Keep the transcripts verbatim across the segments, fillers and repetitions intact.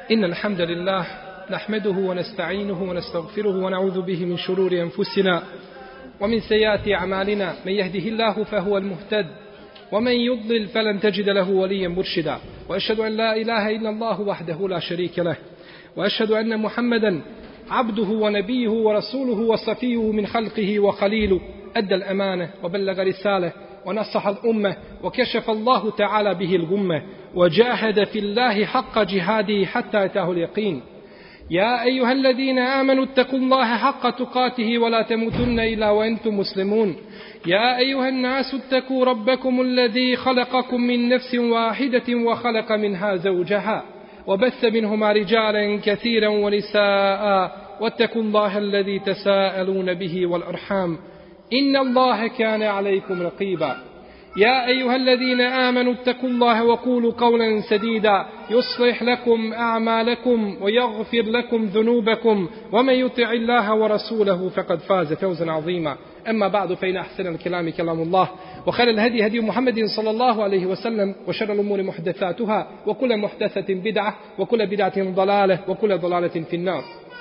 إن الحمد لله نحمده ونستعينه ونستغفره ونعوذ به من شرور أنفسنا ومن سيئات أعمالنا. من يهده الله فهو المهتد ومن يضلل فلن تجد له وليا مرشدا. وأشهد أن لا إله إلا الله وحده لا شريك له، وأشهد أن محمدا عبده ونبيه ورسوله وصفيه من خلقه وخليله، أدى الأمانة وبلغ رسالة ونصح الأمة وكشف الله تعالى به الغمة، وجاهد في الله حق جهاده حتى أتاه اليقين. يا أيها الذين آمنوا اتقوا الله حق تقاته ولا تموتن إلا وأنتم مسلمون. يا أيها الناس اتقوا ربكم الذي خلقكم من نفس واحدة وخلق منها زوجها وبث منهما رجالا كثيرا ونساء، واتقوا الله الذي تساءلون به والأرحام إن الله كان عليكم رقيبا. يا أيها الذين آمنوا اتقوا الله وقولوا قولا سديدا يصلح لكم أعمالكم ويغفر لكم ذنوبكم، ومن يطع الله ورسوله فقد فاز فوزا عظيما. أما بعد، فإن أحسن الكلام كلام الله، وخير الهدي هدي محمد صلى الله عليه وسلم، وشر الأمور محدثاتها، وكل محدثة بدعة، وكل بدعة ضلالة، وكل ضلالة في النار.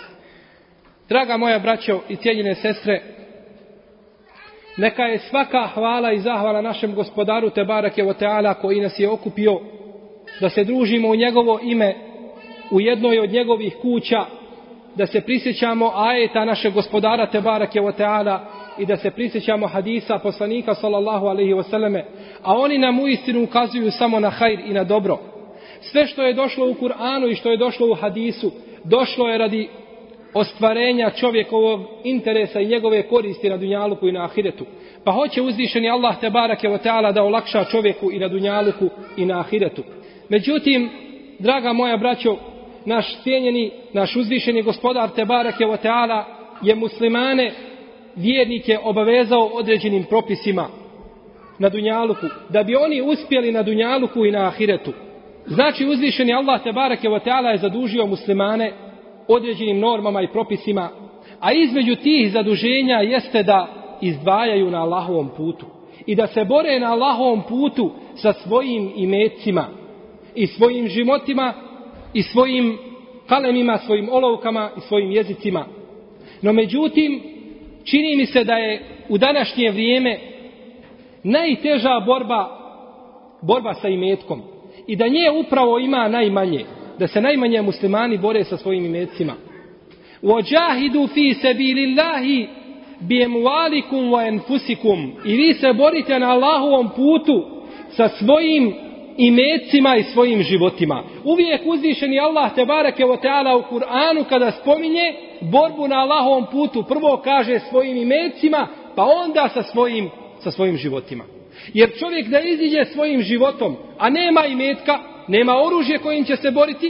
Draga moja braćo i cijenjene sestre, neka je svaka hvala i zahvala našem gospodaru Tebarake ve Teala koji nas je okupio da se družimo u njegovo ime u jednoj od njegovih kuća, da se prisjećamo ajeta našeg gospodara Tebarake ve Teala i da se prisjećamo hadisa poslanika sallallahu alejhi ve selleme, a oni nam uistinu ukazuju samo na hajr i na dobro. Sve što je došlo u Kur'anu i što je došlo u hadisu, došlo je radi ostvarenja čovjekovog interesa i njegove koristi na dunjaluku i na ahiretu. Pa hoće uzvišeni Allah Tebarake ve Teala da olakša čovjeku i na dunjaluku i na ahiretu. Međutim, draga moja braćo, naš cijenjeni, naš uzvišeni gospodar Tebarake ve Teala je muslimane, vjernike, obavezao određenim propisima na dunjaluku, da bi oni uspjeli na dunjaluku i na ahiretu. Znači, uzvišeni Allah Tebarake ve Teala je zadužio muslimane određenim normama i propisima, a između tih zaduženja jeste da izdvajaju na Allahovom putu i da se bore na Allahovom putu sa svojim imecima i svojim životima i svojim kalemima, svojim olovkama i svojim jezicima. No međutim, čini mi se da je u današnje vrijeme najteža borba borba sa imetkom i da nje upravo ima najmanje, da se najmanje muslimani bore sa svojim imecima. وَجَاهِدُوا فِي سَبِيلِ اللَّهِ بِأَمْوَالِكُمْ وَأَنْفُسِكُمْ. I vi se borite na Allahovom putu sa svojim imecima i svojim životima. Uvijek uzvišeni Allah Tebarake ve Teala u Kur'anu kada spominje borbu na Allahovom putu, prvo kaže svojim imecima, pa onda sa svojim, sa svojim životima. Jer čovjek da iziđe svojim životom, a nema imetka, nema oružje kojim će se boriti,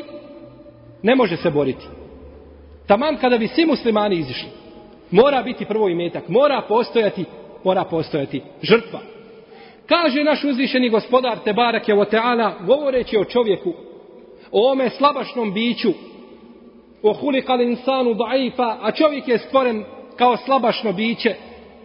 ne može se boriti. Taman kada bi svi muslimani izišli, mora biti prvo imetak, mora postojati, mora postojati žrtva. Kaže naš uzvišeni gospodar Tebarake ve Teala, govoreći o čovjeku, o ome slabašnom biću, o hulikal insanu daifa, a čovjek je stvoren kao slabašno biće.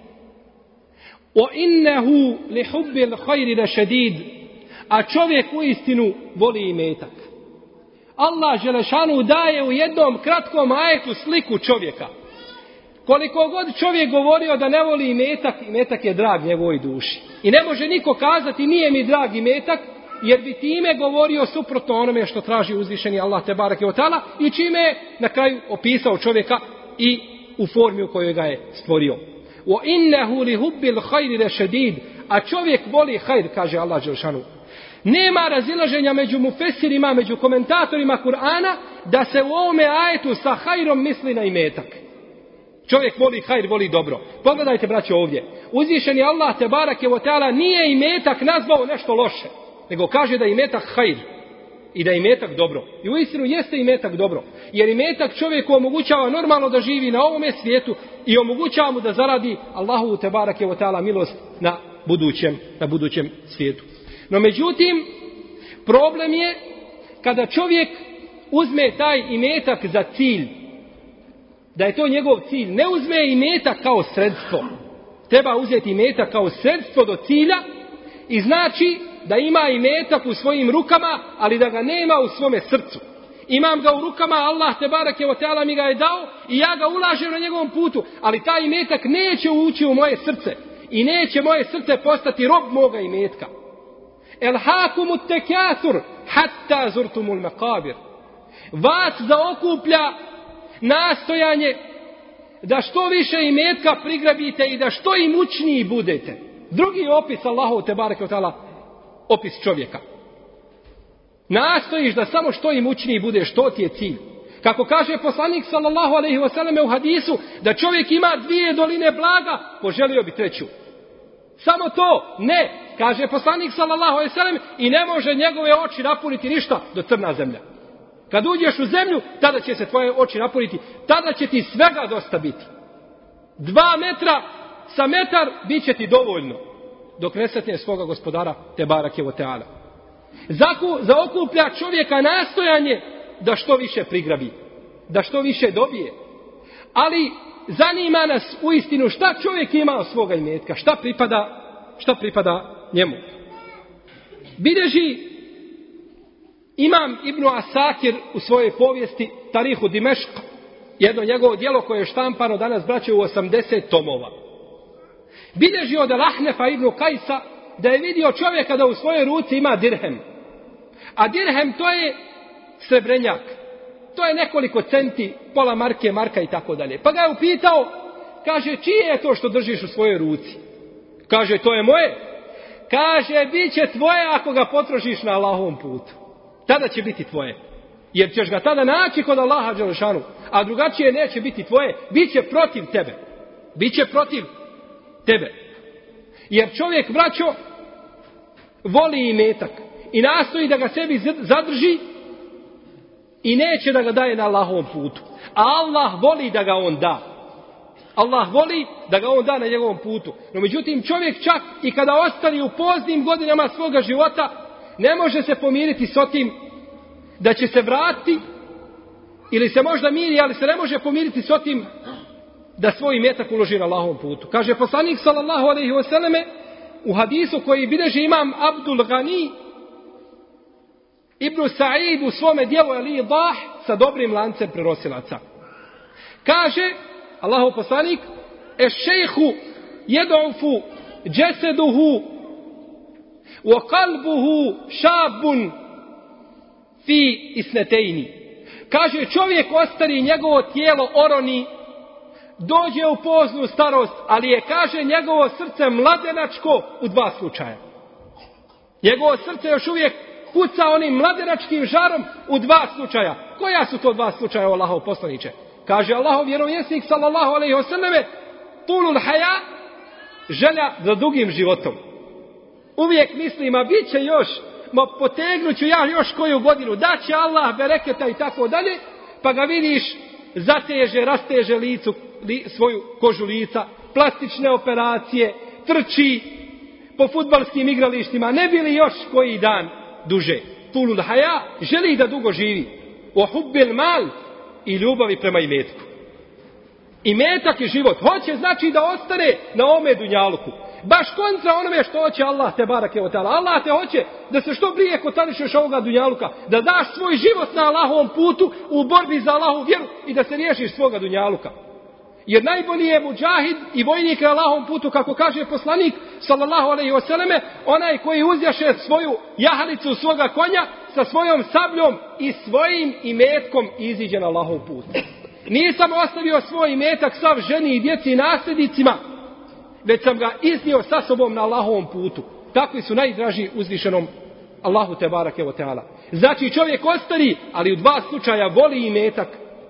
O innehu li hubbil hajri lešedid, a čovjek u istinu voli imetak. Allah Želešanu daje u jednom kratkom ajetu sliku čovjeka. Koliko god čovjek govorio da ne voli imetak, imetak je drag njegovoj duši. I ne može niko kazati nije mi drag imetak, jer bi time govorio suprotno onome što traži uzvišeni Allah Tebarake ve Teala i čime je na kraju opisao čovjeka i u formi u kojoj ga je stvorio. O innehu li hubbil hajri lešedid, a čovjek voli hajr, kaže Allah Želešanu. Nema razilaženja među mufesirima, među komentatorima Kur'ana, da se u ovome ajetu sa hajrom misli na imetak. Čovjek voli hajr, voli dobro. Pogledajte, braćo, ovdje. Uzvišeni Allah Tebarake ve Teala nije imetak nazvao nešto loše, nego kaže da je imetak hajr i da je imetak dobro. I uistinu jeste imetak dobro. Jer imetak čovjeku omogućava normalno da živi na ovome svijetu i omogućava mu da zaradi Allahu Tebarake ve Teala milost na budućem, na budućem svijetu. No međutim, problem je kada čovjek uzme taj imetak za cilj, da je to njegov cilj, ne uzme imetak kao sredstvo. Treba uzeti imetak kao sredstvo do cilja i znači da ima imetak u svojim rukama, ali da ga nema u svome srcu. imam ga u rukama, Allah te bareke ve taala mi ga je dao i ja ga ulažem na njegovom putu, ali taj imetak neće ući u moje srce i neće moje srce postati rob moga imetka. El hakumu tekathur hatta zurtumul maqabir. Vas zaokuplja nastojanje da što više imetka prigrabite i da što imućniji budete. Drugi opis Allahu te bareke ve taala, opis čovjeka. Nastojiš da samo što imućniji budeš, što ti je cilj. Kako kaže poslanik sallallahu alejhi ve selleme u hadisu, da čovjek ima dvije doline blaga, poželio bi treću. Samo to, ne, kaže poslanik sallallahu alejhi ve sellem, i ne može njegove oči napuniti ništa do crna zemlja. Kad uđeš u zemlju, tada će se tvoje oči napuniti, tada će ti svega dosta biti. Dva metra sa metar bit će ti dovoljno, dok ne sretne svoga gospodara te barake ve taala. Zaokuplja čovjeka nastojanje da što više prigrabi, da što više dobije. Ali zanima nas uistinu šta čovjek ima od svoga imetka, šta pripada, šta pripada njemu. Bilježi Imam Ibn Asakir u svojoj povijesti Tarihu Dimešk, jedno njegovo djelo koje je štampano danas, braće, u osamdeset tomova. Bilježi od Al-Ahnefa ibn Kajsa da je vidio čovjeka da u svojoj ruci ima dirhem. A dirhem to je srebrenjak. To je nekoliko centi, pola marke, marka i tako dalje. Pa ga je upitao, kaže, čije je to što držiš u svojoj ruci? Kaže, to je moje. Kaže, bit će tvoje ako ga potrošiš na Allahovom putu. Tada će biti tvoje. Jer ćeš ga tada naći kod Allaha dželešanu, a drugačije neće biti tvoje. Biće protiv tebe. Biće protiv tebe. Jer čovjek, braćo, voli imetak i nastoji da ga sebi zadrži i neće da ga daje na Allahovom putu. A Allah voli da ga on da. Allah voli da ga on da na njegovom putu. No međutim, čovjek čak i kada ostane u poznim godinama svoga života, ne može se pomiriti s otim da će se vratiti, ili se možda miri, ali se ne može pomiriti s otim da svoj imetak uloži na Allahovom putu. Kaže poslanik sallallahu alejhi ve selleme u hadisu koji bilježi imam Abdul Gani Ibn Sa'id u svome djelu Al-Idah sa dobrim lancem prenosilaca. Kaže Allahov poslanik: "Eš-šejhu yad'ufu jasaduhu wa qalbuhu shabun fi isnatayn." Kaže, čovjek ostari, njegovo tijelo oroni, dođe u poznu starost, ali je, kaže, njegovo srce mladenačko u dva slučaja. Njegovo srce još uvijek puca onim mladenačkim žarom u dva slučaja. Koja su to dva slučaja, Allahov poslaniče? Kaže Allahov vjerovjesnik sallallahu alejhi ve selleme: "Tulul haja", želja za dugim životom. Uvijek mislim, a bit će još, ma potegnuću ja još koju godinu, da će Allah bereketa i tako dalje, pa ga vidiš, zateže, rasteže licu, li, svoju kožu lica, plastične operacije, trči po fudbalskim igralištima, ne bi li još koji dan duže. Tulul haja, želi da dugo živi. O hubbil mal, i ljubavi prema imetku. Imetak je život. Hoće znači da ostane na ome dunjaluku. Baš kontra onome što hoće Allah te barake ve taala. Allah te hoće da se što prije kotarišeš ovoga dunjaluka, da daš svoj život na Allahovom putu u borbi za Allahovu vjeru i da se riješiš svoga dunjaluka. Jer najbolji je muđahid i vojnik na Allahovom putu, kako kaže poslanik sallallahu alejhi ve selleme, onaj koji uzjaše svoju jahalicu svoga konja sa svojom sabljom i svojim imetkom iziđe na Allahov put. Nisam ostavio svoj imetak sav ženi i djeci i nasljednicima, već sam ga iznio sa sobom na Allahovom putu. Takvi su najdraži uzvišenom Allahu te barake ve taala. Znači čovjek ostari, ali u dva slučaja voli imetak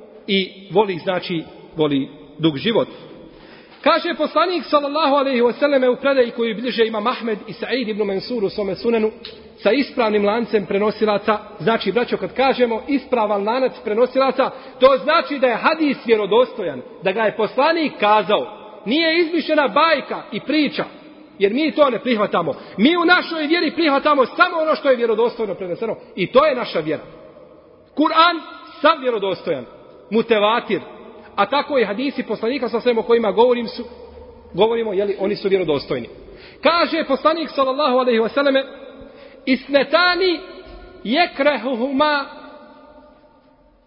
i voli, znači, voli dug život. Kaže poslanik sallallahu alejhi ve selleme u predaji koju bilježe imam Ahmed i Sa'id ibn Mansur u svome sunenu sa ispravnim lancem prenosilaca. Znači, braćo, kad kažemo ispravan lanac prenosilaca, to znači da je hadis vjerodostojan, da ga je poslanik kazao. Nije izmišljena bajka i priča, jer mi to ne prihvatamo. Mi u našoj vjeri prihvatamo samo ono što je vjerodostojno preneseno i to je naša vjera. Kur'an sam vjerodostojan, mutevatir, a tako i hadisi poslanika sa svema o kojima govorim su, govorimo, jeli, oni su vjerodostojni. Kaže poslanik sallallahu alejhi ve selleme: "Isnetani yakrahuhuma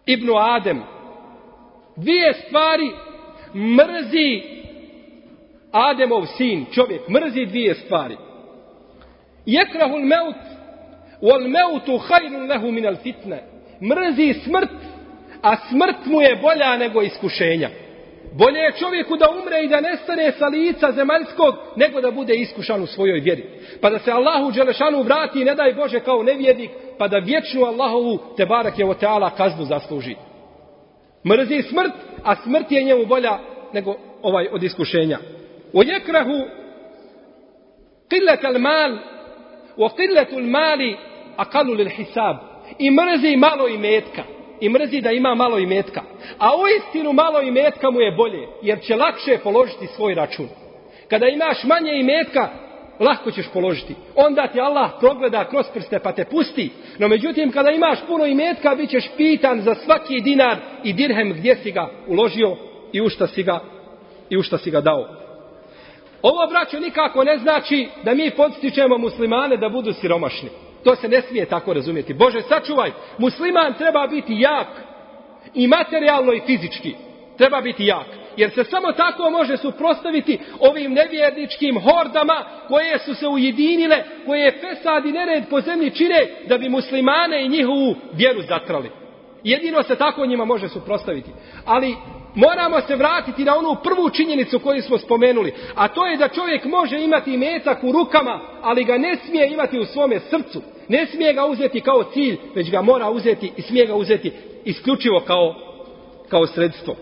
ibnu Adem, dvije stvari mrzi Ademov sin, čovjek, mrzi dvije stvari. Jekrahul meut, wal meutu hajrun lehu minal fitne. Mrzi smrt, a smrt mu je bolja nego iskušenja. Bolje je čovjeku da umre i da nestane sa lica zemaljskog, nego da bude iskušan u svojoj vjeri. Pa da se Allahu dželešanu vrati i ne daj Bože kao nevjernik, pa da vječnu Allahovu te barake o teala kaznu zasluži. Mrzi smrt, a smrt je njemu bolja nego ovaj od iskušenja. O jekrahu qilletal mal, o qilletul mali aqalu lil hisab. I mrzi malo imetka. I mrzi da ima malo imetka. A uistinu malo imetka mu je bolje, jer će lakše položiti svoj račun. Kada imaš manje imetka, lako ćeš položiti. Onda ti Allah progleda kroz prste pa te pusti. No međutim, kada imaš puno imetka, bit ćeš pitan za svaki dinar i dirhem gdje si ga uložio i u šta si ga, i u šta si ga dao. Ovo, braćo, nikako ne znači da mi podstičemo muslimane da budu siromašni. To se ne smije tako razumjeti. Bože, sačuvaj, musliman treba biti jak. I materijalno i fizički. Treba biti jak. Jer se samo tako može suprotstaviti ovim nevjerničkim hordama koje su se ujedinile, koje fesad i nered po zemlji čine da bi muslimane i njihovu vjeru zatrali. Jedino se tako njima može suprotstaviti. Ali moramo se vratiti na onu prvu činjenicu koju smo spomenuli. A to je da čovjek može imati imetak u rukama, ali ga ne smije imati u svome srcu. Ne smije ga uzeti kao cilj, već ga mora uzeti i smije ga uzeti isključivo kao, kao sredstvo.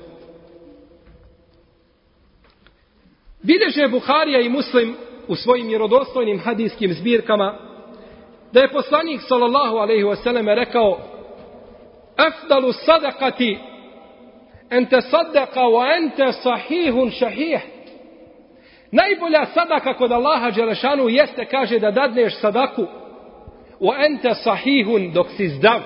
Bilježe Buharija i Muslim u svojim vjerodostojnim hadijskim zbirkama da je poslanik sallallahu alejhi ve selleme rekao: afdalu sadaqati en tasaddaqa wa anta sahihun shahih. Najbolja sadaka kod Allaha dželešanu jeste, kaže, da dadneš sadaku wa anta sahihun, dok si zdrav.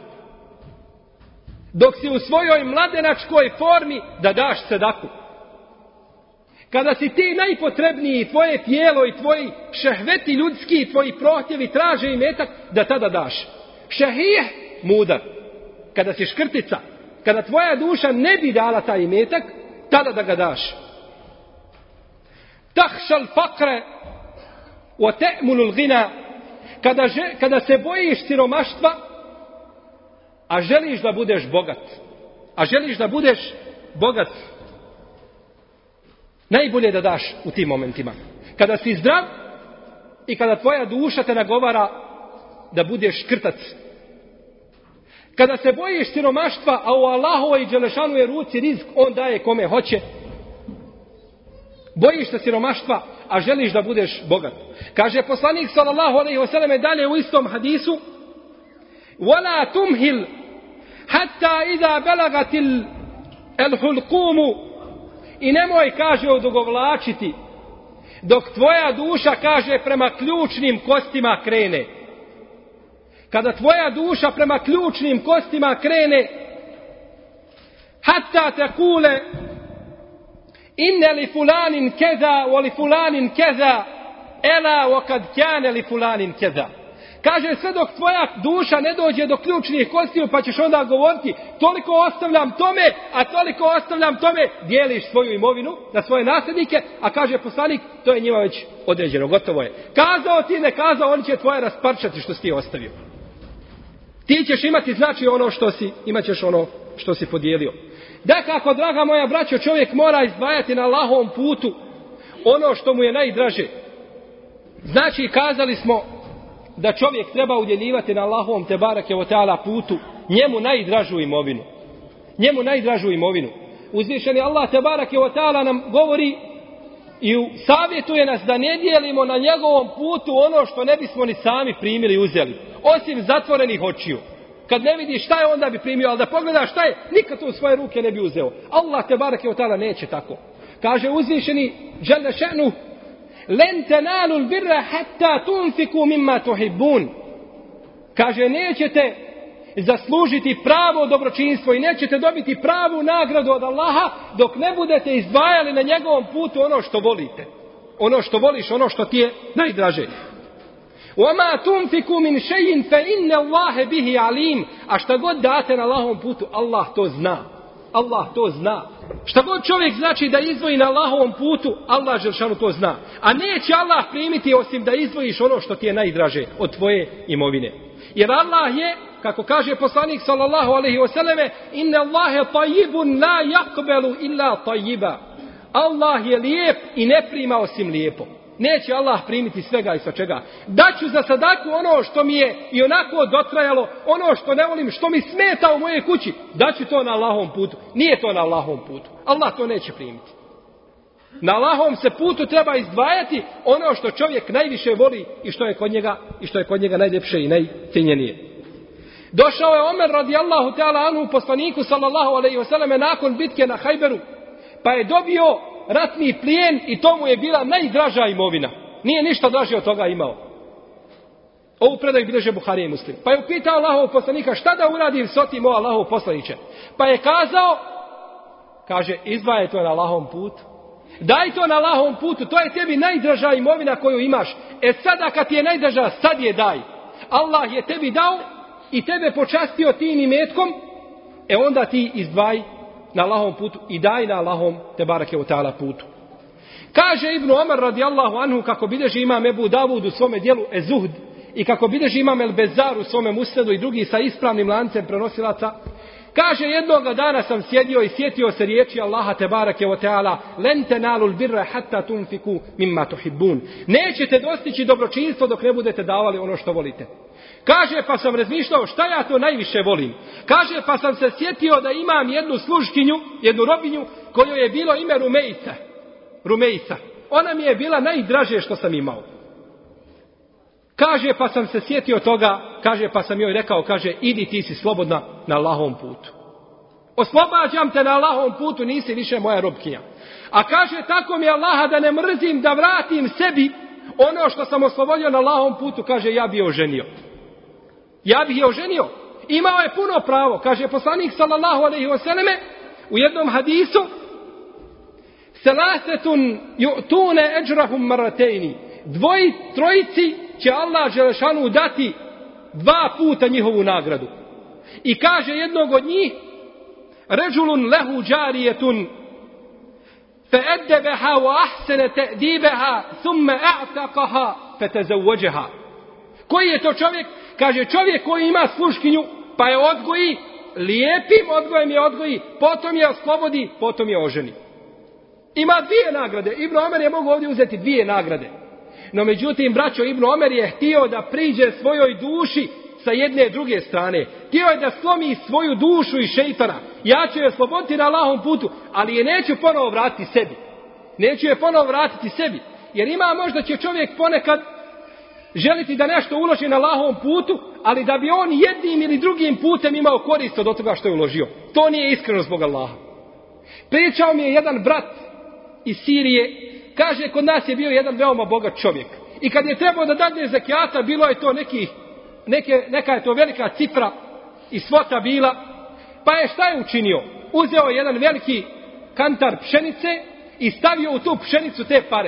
Dok si u svojoj mladenačkoj formi, da daš sadaku. Kada si ti najpotrebniji, tvoje tijelo i tvoji šehveti ljudski i tvoji prohtjevi traže imetak, da tada daš. Šahih, mudar. Kada si škrtica, kada tvoja duša ne bi dala taj imetak, tada da ga daš. Tahšal fakre wa te'mulul gina. Kada, kada se bojiš siromaštva, a želiš da budeš bogat. A želiš da budeš bogat. Najbolje da daš u tim momentima. Kada si zdrav i kada tvoja duša te nagovara da budeš škrtac. Kada se bojiš siromaštva, a u Allahovoj i dželešanu je ruci rizk, on daje kome hoće. Bojiš se siromaštva, a želiš da budeš bogat. Kaže poslanik sallallahu alejhi ve selleme dalje u istom hadisu: "Wala tumhil hatta idha balagatil al-hulqum." I nemoj, kaže, odugovlačiti dok tvoja duša, kaže, prema ključnim kostima krene. Kada tvoja duša prema ključnim kostima krene, hatta tekule inne li fulanin keza o li fulanin keza ela o kad kjane li fulanin keza. Kaže, sve dok tvoja duša ne dođe do ključnih kostiju, pa ćeš onda govoriti: toliko ostavljam tome, a toliko ostavljam tome. Dijeliš svoju imovinu na svoje nasljednike, a kaže poslanik, to je njima već određeno, gotovo je. Kazao ti, ne kazao, oni će tvoje rasparčati što si ti ostavio. Ti ćeš imati, znači, ono što si, imat ćeš ono što si podijelio. Dakako, draga moja braćo, čovjek mora izdvajati na Allahovom putu ono što mu je najdraže. Znači, kazali smo da čovjek treba udjeljivati na Allahovom te barake o teala putu njemu najdražu imovinu. Njemu najdražu imovinu. Uzvišeni Allah te barake o teala nam govori i savjetuje nas da ne dijelimo na njegovom putu ono što ne bismo ni sami primili i uzeli. Osim zatvorenih očiju. Kad ne vidiš šta je, onda bi primio, ali da pogledaš šta je, nikad to u svoje ruke ne bi uzeo. Allah te barake o teala neće tako. Kaže uzvišeni dželle še'nu: len tenalul birra hatta tunfiku mimma tuhibbun. Kaže, nećete zaslužiti pravo dobročinstvo i nećete dobiti pravu nagradu od Allaha dok ne budete izdvajali na njegovom putu ono što volite. Ono što voliš, ono što ti je najdraže. وَمَا تُنْفِكُوا مِنْ شَيْءٍ فَإِنَّ اللَّهَ بِهِ عَلِيمٌ. A šta god date na Allahovom putu, Allah to zna. Allah to zna. Šta god čovjek znači da izdvoji na Allahovom putu, Allah dželešanu to zna. A neće Allah primiti osim da izdvojiš ono što ti je najdraže od tvoje imovine. Jer Allah je, kako kaže poslanik sallallahu alejhi ve selleme, inna Allahe tayyibun la yaqbalu illa tayyiba. Allah je lijep i ne prima osim lijepo. Neće Allah primiti svega i sa čega. Daću za sadaku ono što mi je i onako dotrajalo, ono što ne volim, što mi smeta u moje kući. Daću to na Allahovom putu. Nije to na Allahovom putu. Allah to neće primiti. Na Allahovom se putu treba izdvajati ono što čovjek najviše voli i što je kod njega, i što je kod njega najljepše i najcijenjenije. Došao je Omer radijallahu ta'ala anhu poslaniku sallallahu alejhi ve selleme nakon bitke na Hajberu, pa je dobio ratni plijen i to mu je bila najdraža imovina. Nije ništa draže od toga imao. Ovu predaju bilježe Buharija i Muslim. Pa je upitao Allahovog poslanika šta da uradim s otim o Allahov poslaniče. Pa je kazao, kaže, izdvajaj to na Allahovom putu. Daj to na Allahovom putu, to je tebi najdraža imovina koju imaš. E sada kad ti je najdraža, sad je daj. Allah je tebi dao i tebe počastio tim imetkom, e onda ti izdvaj na Allahovom putu i daj na Allahovom te barake u ta'ala putu. Kaže Ibn Omar radijallahu anhu, kako bilježi imam Ebu Davud u svome dijelu Ezuhd i kako bilježi imam El Bezar u svome Musnedu i drugi sa ispravnim lancem prenosilaca, kaže jednoga dana sam sjedio i sjetio se riječi Allaha te barake u ta'ala len tenalul birra hatta tunfiku mimma tuhibbun. Nećete dostići dobročinstvo dok ne budete davali ono što volite. Kaže, pa sam razmišljao šta ja to najviše volim. Kaže, pa sam se sjetio da imam jednu sluškinju, jednu robinju, kojoj je bilo ime Rumejca. Rumejca. Ona mi je bila najdraže što sam imao. Kaže, pa sam se sjetio toga, kaže, pa sam joj rekao, kaže, idi ti si slobodna na Allahovom putu. Oslobađam te na Allahovom putu, nisi više moja robkinja. A kaže, tako mi je Allaha da ne mrzim, da vratim sebi ono što sam oslobodio na Allahovom putu, kaže, ja bi je oženio. Ja bih je oženio. Imao je puno pravo. Kaže poslanik sallallahu alejhi ve selleme u jednom hadisu: Selasetun yu'tuna ajrahum marratayn. Dvoji, trojici će Allah dželešanu dati dva puta njihovu nagradu. I kaže jednog od njih: Rajulun lahu jarijetun fa'addabaha wa ahsana ta'dibaha thumma a'taqaha fatazawwajaha. Koji je to čovjek? Kaže, čovjek koji ima sluškinju, pa je odgoji, lijepim odgojem je odgoji, potom je oslobodi, potom je oženi. Ima dvije nagrade. Ibn Omer je mogu ovdje uzeti dvije nagrade. No međutim, braćo, Ibn Omer je htio da priđe svojoj duši sa jedne druge strane. Htio je da slomi svoju dušu i šeitana. Ja ću je sloboditi na Allahovom putu, ali je neću ponovo vratiti sebi. Neću je ponovo vratiti sebi. Jer ima možda će čovjek ponekad želiti da nešto uloži na Allahovom putu, ali da bi on jednim ili drugim putem imao korist od toga što je uložio. To nije iskreno zbog Allaha. Pričao mi je jedan brat iz Sirije, kaže, kod nas je bio jedan veoma bogat čovjek. I kad je trebao da dadne zekijata, bilo je to neki, neke, neka je to velika cifra i svota bila. Pa je šta je učinio? Uzeo jedan veliki kantar pšenice i stavio u tu pšenicu te pare.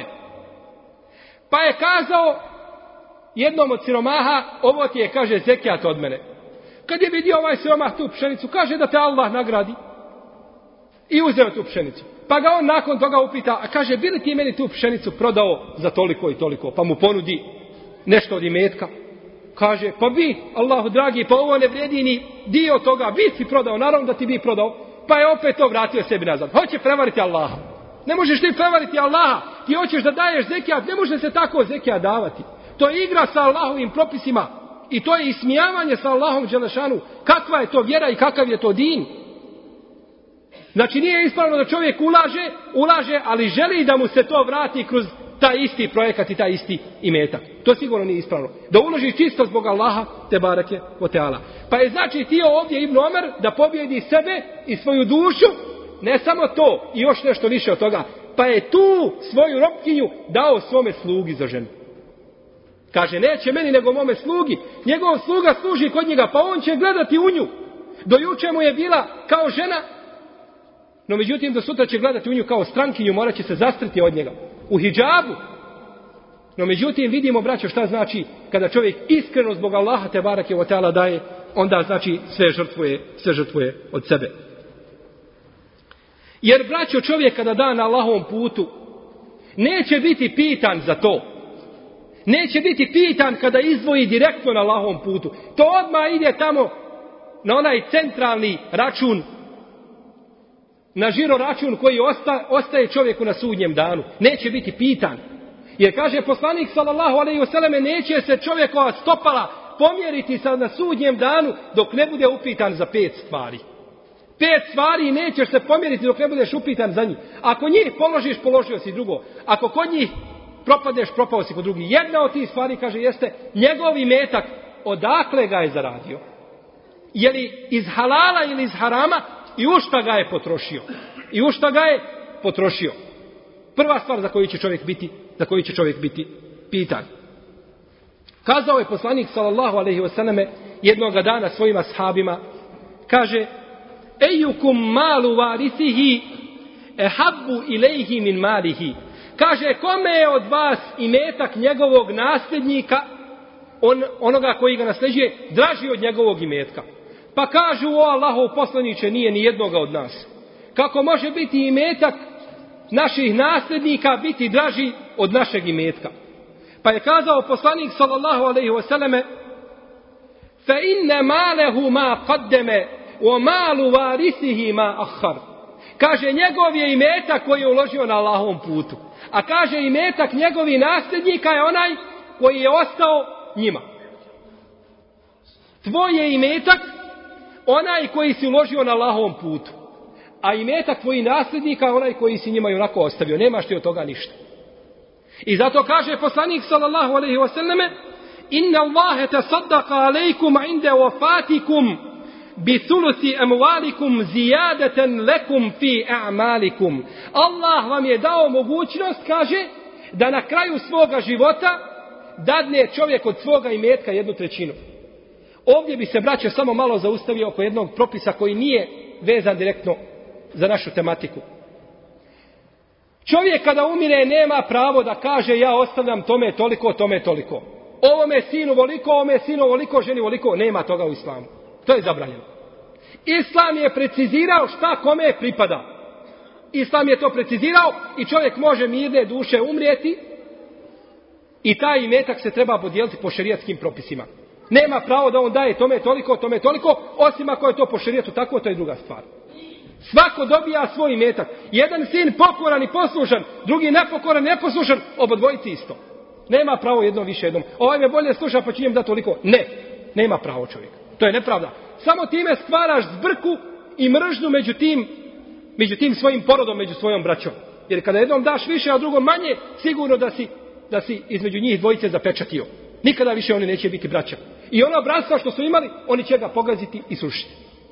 Pa je kazao jednom od siromaha, ovo ti je, kaže, zekijat od mene. Kad je vidio ovaj siromah tu pšenicu, kaže da te Allah nagradi. I uzeo tu pšenicu. Pa ga on nakon toga upita, a kaže, bi li ti meni tu pšenicu prodao za toliko i toliko? Pa mu ponudi nešto od imetka. Kaže, pa bi, Allahu dragi, pa ovo ne vrijedi ni dio toga. Bi si prodao, naravno da ti bi prodao. Pa je opet to vratio sebi nazad. Hoće prevariti Allaha. Ne možeš ti prevariti Allaha. Ti hoćeš da daješ zekijat, ne može se tako zekijat davati. To je igra sa Allahovim propisima. I to je ismijavanje sa Allahom dželešanu. Kakva je to vjera i kakav je to din? Znači nije ispravno da čovjek ulaže, ulaže, ali želi da mu se to vrati kroz taj isti projekat i taj isti imetak. To sigurno nije ispravno. Da uloži čisto zbog Allaha te bareke o teala. Pa je znači htio ovdje Ibn Omer da pobjedi sebe i svoju dušu, ne samo to, i još nešto više od toga. Pa je tu svoju robkinju dao svome slugi za ženu. Kaže, neće meni nego mome slugi. Njegov sluga služi kod njega, pa on će gledati u nju. Do juče mu je bila kao žena, no međutim do sutra će gledati u nju kao strankinju, morat će se zastriti od njega. U hidžabu. No međutim vidimo, braćo, šta znači kada čovjek iskreno zbog Allaha te bareke ve taala daje, onda znači sve žrtvuje, sve žrtvuje od sebe. Jer braćo, čovjek kada da na Allahovom putu neće biti pitan za to. Neće biti pitan kada izdvoji direktno na Allahovom putu. To odmah ide tamo na onaj centralni račun, na žiro račun koji osta, ostaje čovjeku na sudnjem danu. Neće biti pitan. Jer kaže poslanik sallallahu alejhi ve selleme, neće se čovjekova stopala pomjeriti sad na sudnjem danu dok ne bude upitan za pet stvari. Pet stvari nećeš se pomjeriti dok ne budeš upitan za njih. Ako njih položiš, položio si drugo. Ako kod njih propadneš, propao si kod drugi. Jedna od tih stvari, kaže, jeste njegov imetak, odakle ga je zaradio. Je li iz halala ili iz harama i u šta ga je potrošio. I u šta ga je potrošio. Prva stvar za koju će čovjek biti, za koju će čovjek biti pitan. Kazao je poslanik sallallahu alejhi ve selleme jednoga dana svojim ashabima, kaže: "Ejukum malu varisihi ehabbu ilejhi min malihi." Kaže, kome je od vas imetak njegovog nasljednika, on, onoga koji ga nasljeđuje, draži od njegovog imetka? Pa kažu: o Allahov poslaniče, nije ni jednoga od nas. Kako može biti imetak naših nasljednika biti draži od našeg imetka? Pa je kazao poslanik sallallahu alejhi ve selleme: "Fa inna malehu ma qaddama wa malu warisihi ma akhar." Kaže, njegov je imetak koji je uložio na Allahovom putu. A kaže, imetak njegovi nasljednika je onaj koji je ostao njima. Tvoj je imetak onaj koji si uložio na Allahovom putu. A imetak tvojih nasljednika je onaj koji si njima i onako ostavio. Nemaš ti od toga ništa. I zato kaže poslanik sallallahu alejhi ve selleme: "Inna Allaha tasaddaqa alejkum inda wafatikum bi thuluthi amwalikum ziyadatan lakum fi a'malikum." Allah vam je dao mogućnost, kaže, da na kraju svoga života dadne čovjek od svoga imetka jednu trećinu. Ovdje bi se, braćo, samo malo zaustavio oko jednog propisa koji nije vezan direktno za našu tematiku. Čovjek kada umire nema pravo da kaže: ja ostavljam tome toliko, tome toliko. Ovome sinu voliko, ovome sinu voliko, ženi voliko. Nema toga u islamu. To je zabranjeno. Islam je precizirao šta kome pripada. Islam je to precizirao i čovjek može mirne duše umrijeti i taj imetak se treba podijeliti po šerijatskim propisima. Nema pravo da on daje tome toliko, tome toliko, osim ako je to po šerijatu tako, to je druga stvar. Svako dobija svoj imetak. Jedan sin pokoran i poslušan, drugi nepokoran i neposlušan, obodvojici isto. Nema pravo jednom više jednom. Ovaj me bolje sluša pa ću njem dati toliko. Ne, nema pravo čovjek. To je nepravda. Samo time stvaraš zbrku i mržnju među tim, među tim svojim porodom, među svojom braćom. Jer kada jednom daš više, a drugom manje, sigurno da si, da si između njih dvojice zapečatio. Nikada više oni neće biti braća. I ono bratstvo što su imali, oni će ga pogaziti i srušiti.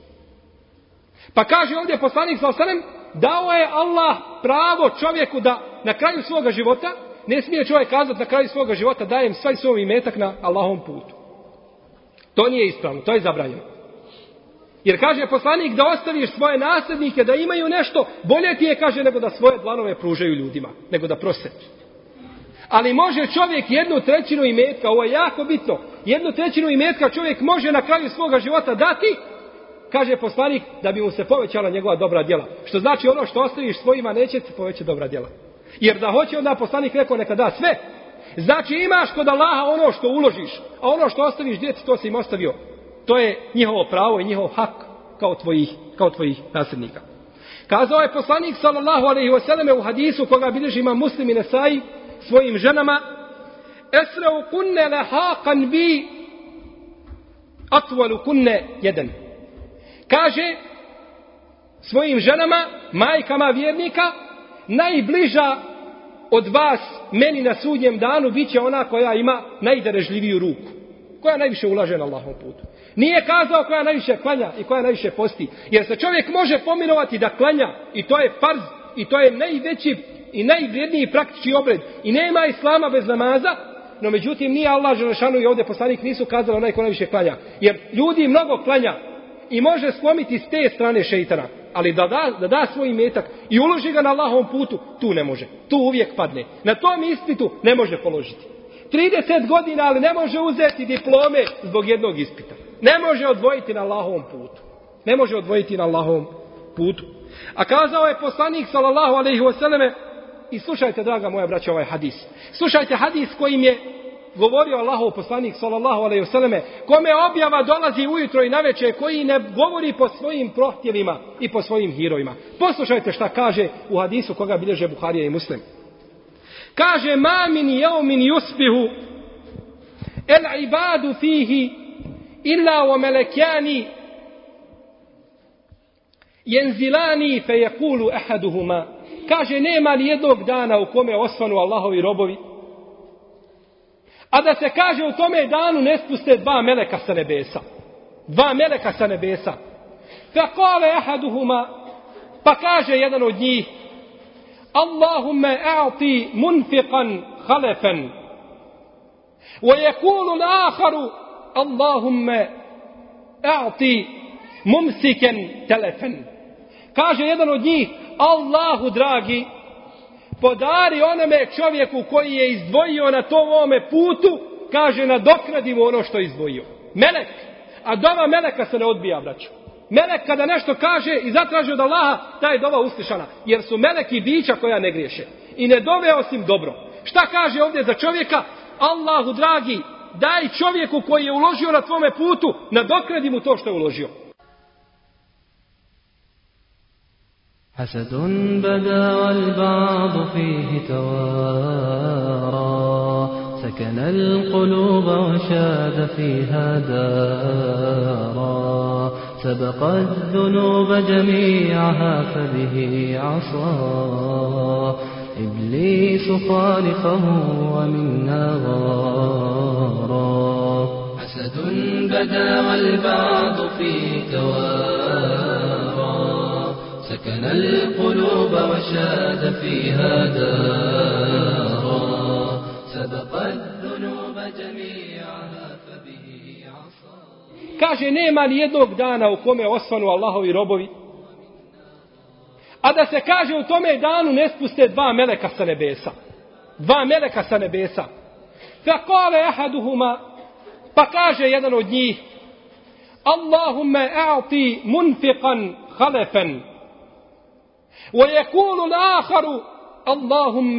Pa kaže ovdje poslanik sallallahu alejhi ve sellem, dao je Allah pravo čovjeku da na kraju svoga života, ne smije čovjek kazati na kraju svoga života dajem svoj svoj imetak na Allahovom putu. To nije ispravno, to je zabranjeno. Jer kaže poslanik da ostaviš svoje nasljednike da imaju nešto, bolje ti je, kaže, nego da svoje dlanove pružaju ljudima, nego da prose. Ali može čovjek jednu trećinu imetka, ovo je jako bitno, jednu trećinu imetka čovjek može na kraju svoga života dati, kaže poslanik, da bi mu se povećala njegova dobra djela. Što znači ono što ostaviš svojima neće se povećati dobra djela. Jer da hoće, onda poslanik rekao neka da sve. Znači imaš kod Allaha ono što uložiš, a ono što ostaviš djeci, to si im ostavio. To je njihovo pravo i njihov hak kao tvojih, kao tvojih nasljednika. Kazao je poslanik sallallahu alejhi ve selleme u hadisu koga bilježi Imam Muslim i Nesai svojim ženama: "Esra'u kunne lahaqan bi atwalu kunne jedan." Kaže svojim ženama, majkama vjernika, najbliža od vas meni na sudnjem danu biće ona koja ima najdarežljiviju ruku, koja najviše ulaže na Allahovom putu. Nije kazao koja najviše klanja i koja najviše posti, jer se čovjek može pomilovati da klanja i to je farz i to je najveći i najvrijedniji praktični obred i nema islama bez namaza. No međutim nije Allah dželešanu i ovdje poslanik nisu kazali onaj ko najviše klanja, jer ljudi mnogo klanja i može slomiti s te strane šejtana. Ali da da, da da svoj imetak i uloži ga na Allahovom putu, tu ne može. Tu uvijek padne. Na tom ispitu ne može položiti. trideset godina, ali ne može uzeti diplome zbog jednog ispita. Ne može odvojiti na Allahovom putu. Ne može odvojiti na Allahovom putu. A kazao je poslanik sallallahu alejhi ve selleme, i slušajte, draga moja braća, ovaj hadis. Slušajte hadis kojim je govorio Allahov poslanik sallallahu alejhi ve selleme, kome objava dolazi ujutro i navečer, koji ne govori po svojim prohtjevima i po svojim hirovima. Poslušajte šta kaže u hadisu koga bilježe Buharija i Muslim. Kaže: ma min yawmin yusbihu el ibadu fihi illa wa malakani yenzilani fe yaqulu ahaduhuma. Kaže, nema ni jednog dana u kome osvanu Allahovi robovi, a da se kaže u tome danu ne spuste dva meleka sa nebesa. Dva meleka sa nebesa. Fa qala ahaduhuma, pa kaže jedan od njih: Allahumma a'ti munfiqan khalafan. Wa yaqulu al-akharu: Allahumma a'ti mumsikan talafan. Kaže jedan od njih: Allahu dragi, podari onome čovjeku koji je izdvojio na tom ovome putu, kaže, nadoknadi mu ono što je izdvojio. Melek. A dova meleka se ne odbija, braćo. Melek kada nešto kaže i zatraži od Allaha, ta je dova uslišana. Jer su meleki bića koja ne griješe. I ne dove osim dobro. Šta kaže ovdje za čovjeka? Allahu dragi, daj čovjeku koji je uložio na tvome putu, nadoknadi mu to što je uložio. حسد بدا والبعض فيه توارى سكن القلوب وشاد فيها دارا سبق الذنوب جميعها فبه عصى إبليس خالقه ومنا غارا حسد بدا والبعض فيه توارى سكن القلوب وشاد فيها دارا سبق الذنوب جميعها فبه عصى. Kaže, nema ni jednog dana u kome osvanu Allahovi robovi, a da se kaže u tome danu ne spuste dva meleka sa nebesa. Dva meleka sa nebesa. Fa qala ahaduhuma, pa kaže jedan od njih: Allahumma a'ti munfiqan khalafan. ويقول الآخر اللهم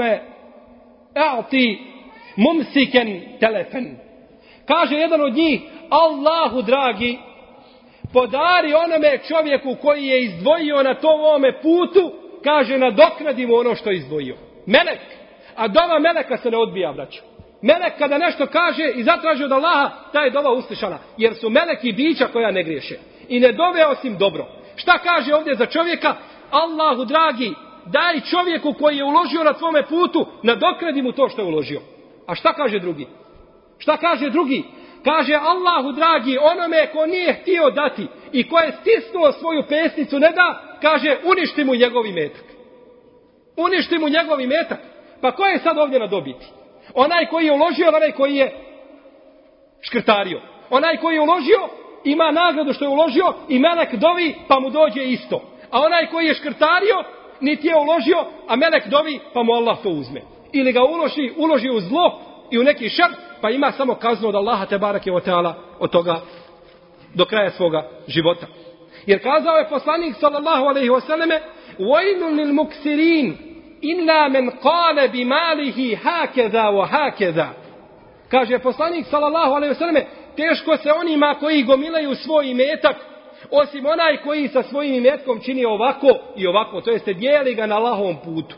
أعطي ممسكا تلفا. Kaže jedan od njih: Allahu dragi, podari onome čovjeku koji je izdvojio na tom ovome putu, kaže, nadoknadi mu ono što je izdvojio. Melek. A dova meleka se ne odbija, braćo. Melek kada nešto kaže i zatraži od Allaha, ta je dova uslišana. Jer su meleki bića koja ne griješe. I ne dove osim dobro. Šta kaže ovdje za čovjeka? Allahu dragi, daj čovjeku koji je uložio na tvome putu, nadoknadi mu to što je uložio. A šta kaže drugi? Šta kaže drugi? Kaže: Allahu dragi, onome ko nije htio dati i ko je stisnuo svoju pesnicu ne da, kaže, uništi mu njegov imetak. Uništi mu njegov imetak. Pa ko je sad ovdje na dobiti? Onaj koji je uložio, onaj koji je škrtario. Onaj koji je uložio ima nagradu što je uložio i melek dovi pa mu dođe isto. A onaj koji je škrtario, niti je uložio, a melek dovi, pa mu Allah to uzme. Ili ga uloži, uloži u zlo i u neki šar, pa ima samo kaznu od Allaha te barake o teala od toga do kraja svoga života. Jer kazao je poslanik sallallahu alejhi ve selleme: "Wailun lil muksirin illa man qala bi malihi hakaza wa hakaza." Kaže poslanik sallallahu alejhi ve selleme: teško se onima koji gomilaju svoj imetak, osim onaj koji sa svojim imetkom čini ovako i ovako, to jeste dijeli ga na Allahovom putu.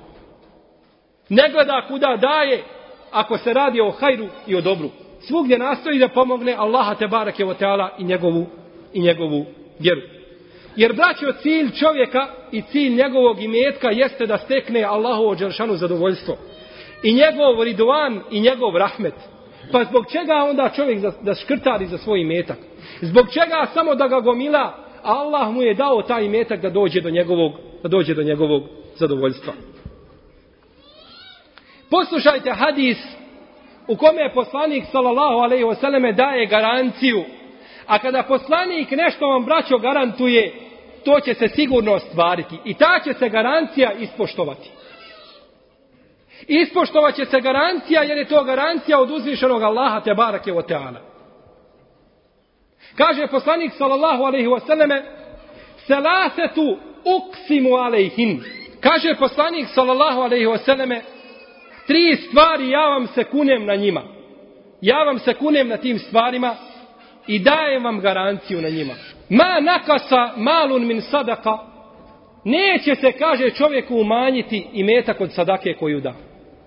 Ne gleda kuda daje, ako se radi o hajru i o dobru. Svugdje nastoji da pomogne Allaha te barake ve taala i njegovu i njegovu vjeru. Jer braćo, cilj čovjeka i cilj njegovog imetka jeste da stekne Allahovo dželešanu zadovoljstvo. I njegov ridvan i njegov rahmet. Pa zbog čega onda čovjek da, da škrtari za svoj imetak? Zbog čega samo da ga gomila, a Allah mu je dao taj imetak da dođe do njegovog, da dođe do njegovog zadovoljstva. Poslušajte hadis u kome je poslanik sallallahu alejhi ve selleme daje garanciju. A kada poslanik nešto vam, braćo, garantuje, to će se sigurno ostvariti. I ta će se garancija ispoštovati. Ispoštovat će se garancija jer je to garancija od uzvišenog Allaha te barake ve taala. Kaže poslanik sallallahu alejhi ve selleme: "Selasetu uksimu alejhin." Kaže poslanik sallallahu alejhi ve selleme: "Tri stvari ja vam se kunem na njima. Ja vam se kunem na tim stvarima i dajem vam garanciju na njima. Ma nakasa malun min sadaka." Neće se, kaže, čovjeku umanjiti imetak od sadake koju da.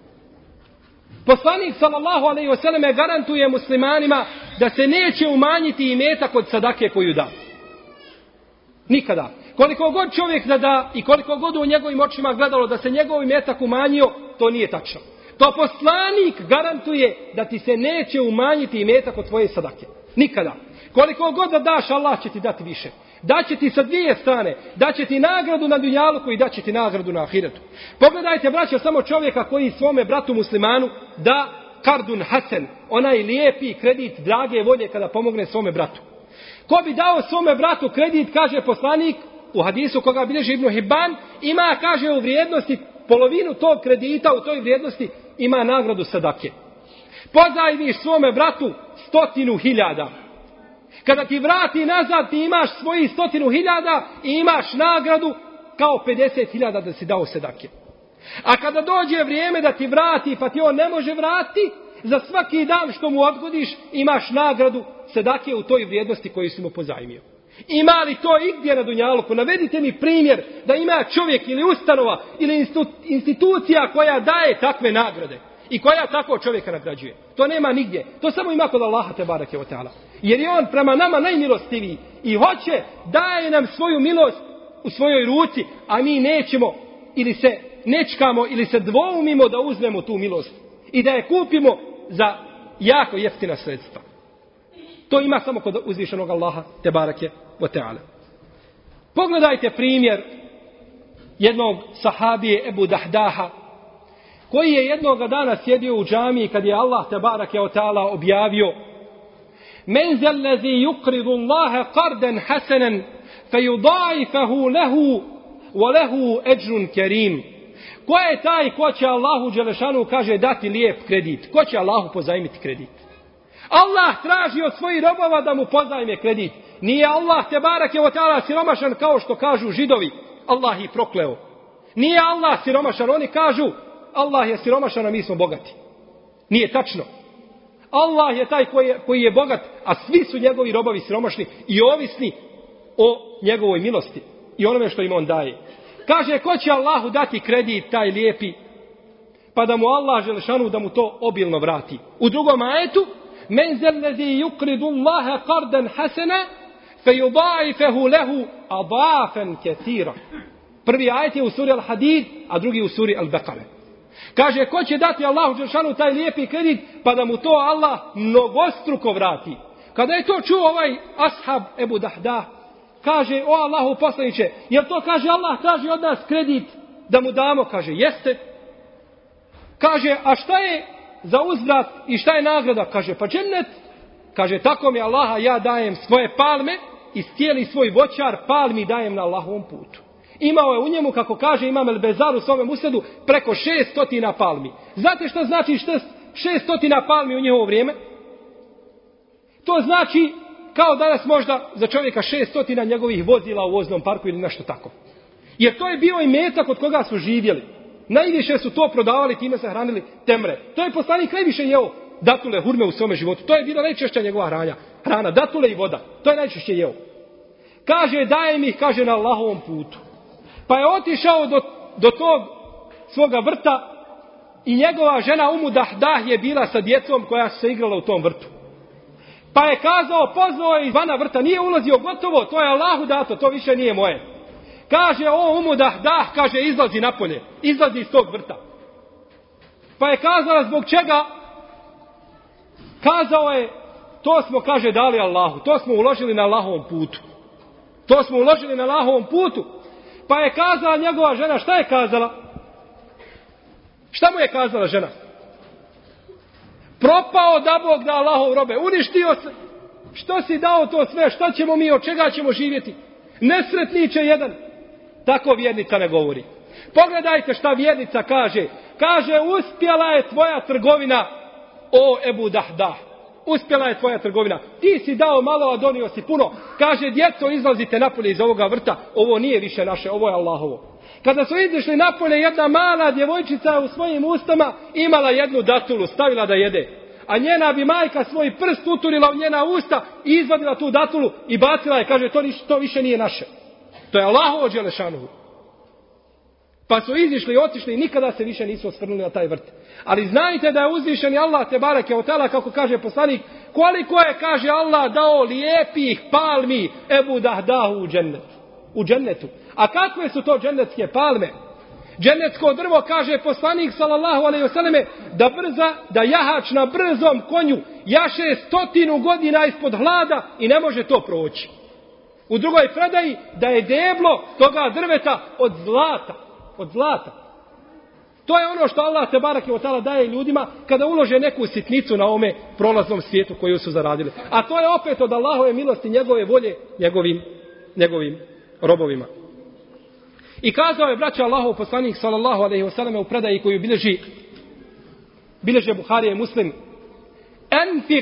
Poslanik sallallahu alejhi ve selleme garantuje muslimanima da se neće umanjiti imetak od sadake koju da. Nikada. Koliko god čovjek da da i koliko god u njegovim očima gledalo da se njegov imetak umanjio, to nije tačno. To poslanik garantuje da ti se neće umanjiti imetak od tvoje sadake. Nikada. Koliko god da daš, Allah će ti dati više. Daće ti sa dvije strane. Daće ti nagradu na dunjaluku i daće ti nagradu na ahiretu. Pogledajte, braćo, samo čovjeka koji svome bratu muslimanu da kardun hasen, onaj lijepi kredit drage volje kada pomogne svome bratu. Ko bi dao svome bratu kredit, kaže poslanik u hadisu koga bilježi Ibn Hibban, ima, kaže, u vrijednosti polovinu tog kredita, u toj vrijednosti ima nagradu sadake. Pozajmiš svome bratu stotinu hiljada. Kada ti vrati nazad, ti imaš svoji stotinu hiljada i imaš nagradu kao pedeset hiljada da si dao sadake. A kada dođe vrijeme da ti vrati, pa ti on ne može vratiti, za svaki dan što mu odgodiš, imaš nagradu sadake u toj vrijednosti koju si mu pozajmio. Ima li to igdje na dunjaluku? Navedite mi primjer da ima čovjek ili ustanova ili institucija koja daje takve nagrade i koja tako čovjeka nagrađuje. To nema nigdje. To samo ima kod Allaha te barake ve taala. Jer je on prema nama najmilostiviji i hoće, daje nam svoju milost u svojoj ruci, a mi nećemo ili se nečkamo ili se dvoumimo da uzmemo tu milost i da je kupimo za jako jeftina sredstva. To ima samo kod uzvišenog Allaha te barake ve taala. Pogledajte primjer jednog sahabije Ebu Dahdaha, koji je jednoga dana sjedio u džamiji kad je Allah te barake ve taala objavio: "Men zellezi yuqridu Allaha qardan hasanan fayudaifahu lahu wa lahu ajrun karim." Ko je taj ko će Allahu dželešanu, kaže, dati lijep kredit? Ko će Allahu pozajmiti kredit? Allah traži od svojih robova da mu pozajme kredit. Nije Allah te barake ve taala siromašan kao što kažu Židovi. Allah ih prokleo. Nije Allah siromašan. Oni kažu Allah je siromašan, a mi smo bogati. Nije tačno. Allah je taj koji je, koji je bogat, a svi su njegovi robovi siromašni i ovisni o njegovoj milosti i onome što im on daje. Kaže, ko će Allahu dati kredit taj lijepi, pa da mu Allah želešanu da mu to obilno vrati. U drugom ajetu: "Men zellezi yuqridu Allaha qardan hasana fayudaifahu lahu adafan katira." Prvi ajet je u suri Al-Hadid, a drugi u suri Al-Baqara. Kaže, ko će dati Allahu dželešanu taj lijepi kredit, pa da mu to Allah mnogostruko vrati. Kada je to čuo ovaj ashab Ebu Dahdah, kaže: "O Allahu poslanice, jel to, kaže, Allah traži od nas kredit da mu damo?" Kaže: "Jeste." Kaže: "A šta je za uzvrat i šta je nagrada?" Kaže: "Pa džennet." Kaže: "Tako mi Allaha, ja dajem svoje palme i cijeli svoj voćar palmi dajem na Allahovom putu." Imao je u njemu, kako kaže Imam El-Bezar u svome musnedu, preko šestotina palmi. Znate što znači šestotina palmi u njihovo vrijeme? To znači kao danas možda za čovjeka šestotina njegovih vozila u voznom parku ili nešto tako. Jer to je bio imetak od koga su živjeli. Najviše su to prodavali, time se hranili temre. To je poslanik najviše jeo datule, hurme u svome životu. To je bila najčešća njegova hrana. Hrana, datule i voda. To je najčešće jeo. Kaže, dajem ih, kaže, na Allahovom putu. Pa je otišao do, do tog svoga vrta i njegova žena Umu Dahdah je bila sa djecom koja su se igrala u tom vrtu. Pa je kazao, pozvao je izvana vrta, nije ulazio, gotovo, to je Allahu dato, to više nije moje. Kaže, o Umu Dahdah, kaže, izlazi napolje, izlazi iz tog vrta. Pa je kazala, zbog čega? Kazao je, to smo, kaže, dali Allahu, to smo uložili na Allahovom putu. To smo uložili na Allahovom putu. Pa je kazala njegova žena, šta je kazala? Šta mu je kazala žena? Propao da Bog da Allahov robe, uništio se. Što si dao to sve, šta ćemo mi, od čega ćemo živjeti? Nesretniče jedan. Tako vjernica ne govori. Pogledajte šta vjernica kaže. Kaže, uspjela je tvoja trgovina, o Ebu Dahdah. Uspjela je tvoja trgovina. Ti si dao malo, a donio si puno. Kaže, djeco, izlazite napolje iz ovoga vrta. Ovo nije više naše, ovo je Allahovo. Kada su izišli napolje, jedna mala djevojčica u svojim ustama imala jednu datulu, stavila da jede. A njena bi majka svoj prst uturila u njena usta i izvadila tu datulu i bacila je. Kaže, to, to više nije naše. To je Allahovo dželešanuhu. Pa su izišli i otišli i nikada se više nisu osvrnuli na taj vrt. Ali znajte da je uzvišeni Allah te bareke ve teala, kako kaže poslanik, koliko je, kaže Allah, dao lijepih palmi Ebu Dahdahu u džennetu. U džennetu. A kakve su to džennetske palme? Džennetsko drvo, kaže poslanik sallallahu alejhi ve selleme, da brza, da jahač na brzom konju jaše stotinu godina ispod hlada i ne može to proći. U drugoj predaji da je deblo toga drveta od zlata. Od zlata. To je ono što Allah te bareke ve teala daje ljudima kada ulože neku sitnicu na ome prolaznom svijetu koju su zaradili. A to je opet od Allahove milosti, njegove volje, njegovim, njegovim robovima. I kazao je, braća, Allahov poslanik sallallahu alejhi ve selleme u predaji koju bilježi bilježe Buharija i Muslim, Enfik,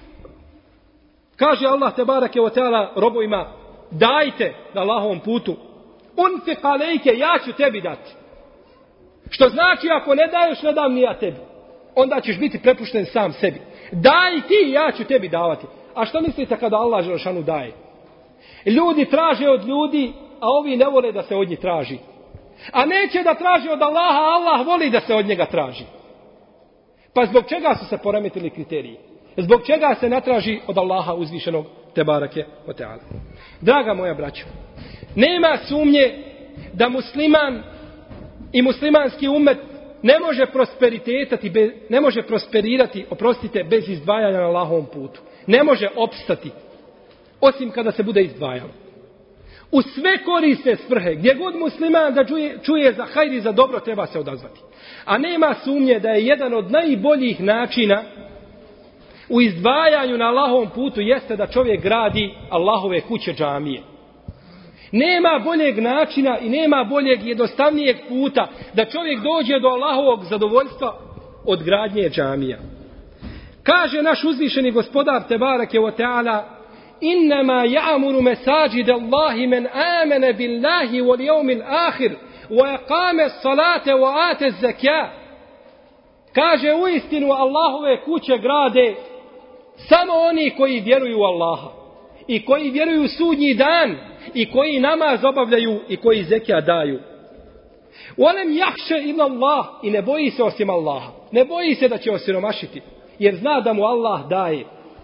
kaže Allah te bareke ve teala robovima, dajte na Allahovom putu. Unfik alejke, ja ću tebi dati. Što znači, ako ne daješ, ne dam ni ja tebi. Onda ćeš biti prepušten sam sebi. Daj ti, ja ću tebi davati. A što mislite kada Allah dželešanu daje? Ljudi traže od ljudi, a ovi ne vole da se od njih traži. A neće da traži od Allaha, a Allah voli da se od njega traži. Pa zbog čega su se poremetili kriteriji? Zbog čega se ne traži od Allaha uzvišenog te bareke ve teala? Draga moja braćo, nema sumnje da musliman i muslimanski umet ne može prosperiteti, ne može prosperirati, oprostite, bez izdvajanja na Allahovom putu. Ne može opstati, osim kada se bude izdvajalo. U sve koriste svrhe, gdje god musliman da čuje, čuje za hajr i za dobro, treba se odazvati. A nema sumnje da je jedan od najboljih načina u izdvajanju na Allahovom putu jeste da čovjek gradi Allahove kuće, džamije. Nema boljeg načina i nema boljeg jednostavnijeg puta da čovjek dođe do Allahovog zadovoljstva od gradnje džamija. Kaže naš uzvišeni gospodar tebareke ve teala, innama ya'muru masajid Allahi man amana billahi wal yawmil akhir wa aqama as-salata wa ata az-zakata. Kaže, uistinu Allahove kuće grade samo oni koji vjeruju u Allaha i koji vjeruju u sudnji dan i koji namaz obavljaju i koji zekija daju. Olem jahše ila Allah, i ne boji se osim Allaha. Ne boji se da će osiromašiti, jer zna da mu Allah daje.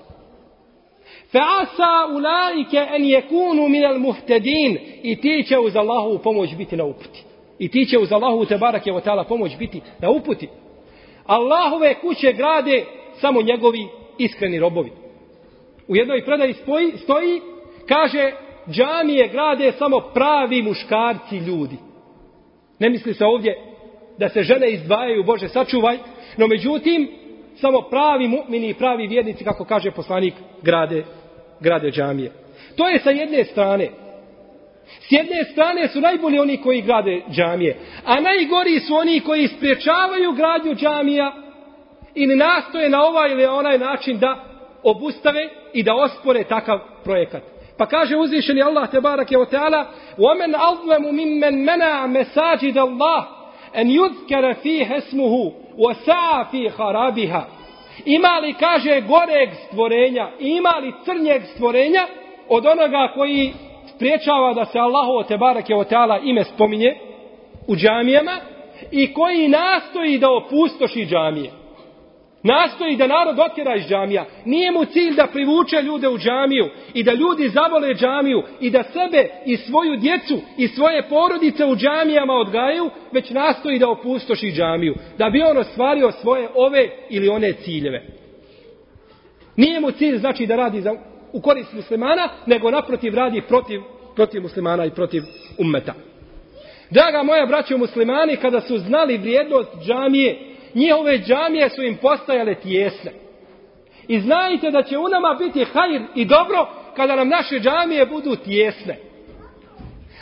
Fa'asa ulaike en yekunu min al-muhtadin, i ti će uz Allahovu pomoć biti na uputi. I ti će uz Allahovu tebareke ve teala pomoć biti na uputi. Allahove kuće grade samo njegovi iskreni robovi. U jednoj predaji stoji, stoji kaže, džamije grade samo pravi muškarci ljudi. Ne misli se ovdje da se žene izdvajaju, Bože sačuvaj, no međutim, samo pravi mu'mini i pravi vjernici, kako kaže poslanik, grade, grade džamije. To je sa jedne strane. S jedne strane su najbolji oni koji grade džamije, a najgori su oni koji spriječavaju gradnju džamija ili nastoje na ovaj ili onaj način da obustave i da ospore takav projekat. Pa kaže uzvišeni Allah tebareke ve teala: "Wa man azlamu mimman mana'a masajid Allah an yuzkara fiha ismuhu wa sa'a fi kharabiha." Ima li, kaže, goreg stvorenja, ima li crnjeg stvorenja od onoga koji spriječava da se Allahovo tebareke ve teala ime spominje u džamijama i koji nastoji da opustoši džamije. Nastoji da narod otjera iz džamija. Nije mu cilj da privuče ljude u džamiju i da ljudi zavole džamiju i da sebe i svoju djecu i svoje porodice u džamijama odgajaju, već nastoji da opustoši džamiju, da bi on ostvario svoje ove ili one ciljeve. Nije mu cilj, znači, da radi za, u korist muslimana, nego naprotiv radi protiv, protiv muslimana i protiv ummeta. Draga moja braćo muslimani, kada su znali vrijednost džamije, njihove džamije su im postajale tijesne. I znajte da će u nama biti hajr i dobro kada nam naše džamije budu tijesne.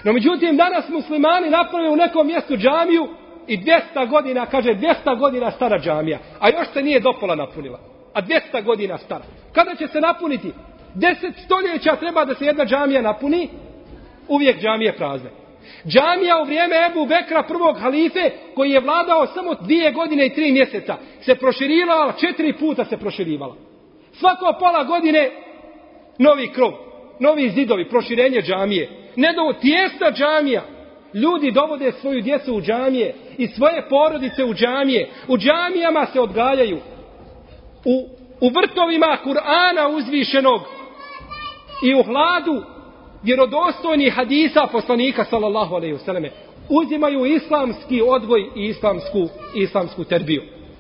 No međutim, danas muslimani naprave u nekom mjestu džamiju i dvjesto godina, kaže dvjesto godina stara džamija, a još se nije do pola napunila. A dvjesto godina stara. Kada će se napuniti? Deset stoljeća treba da se jedna džamija napuni, uvijek džamije prazne. Džamija u vrijeme Ebu Bekra, prvog halife, koji je vladao samo dvije godine i tri mjeseca, se proširivala, četiri puta se proširivala. Svako pola godine novi krov, novi zidovi, proširenje džamije. Ne do tijesna džamija. Ljudi dovode svoju djecu u džamije i svoje porodice u džamije. U džamijama se odgajaju. U, u vrtovima Kur'ana uzvišenog i u hladu vjerodostojnih hadisa poslanika sallallahu alejhi ve selleme uzimaju islamski odgoj i islamsku, islamsku terbiju.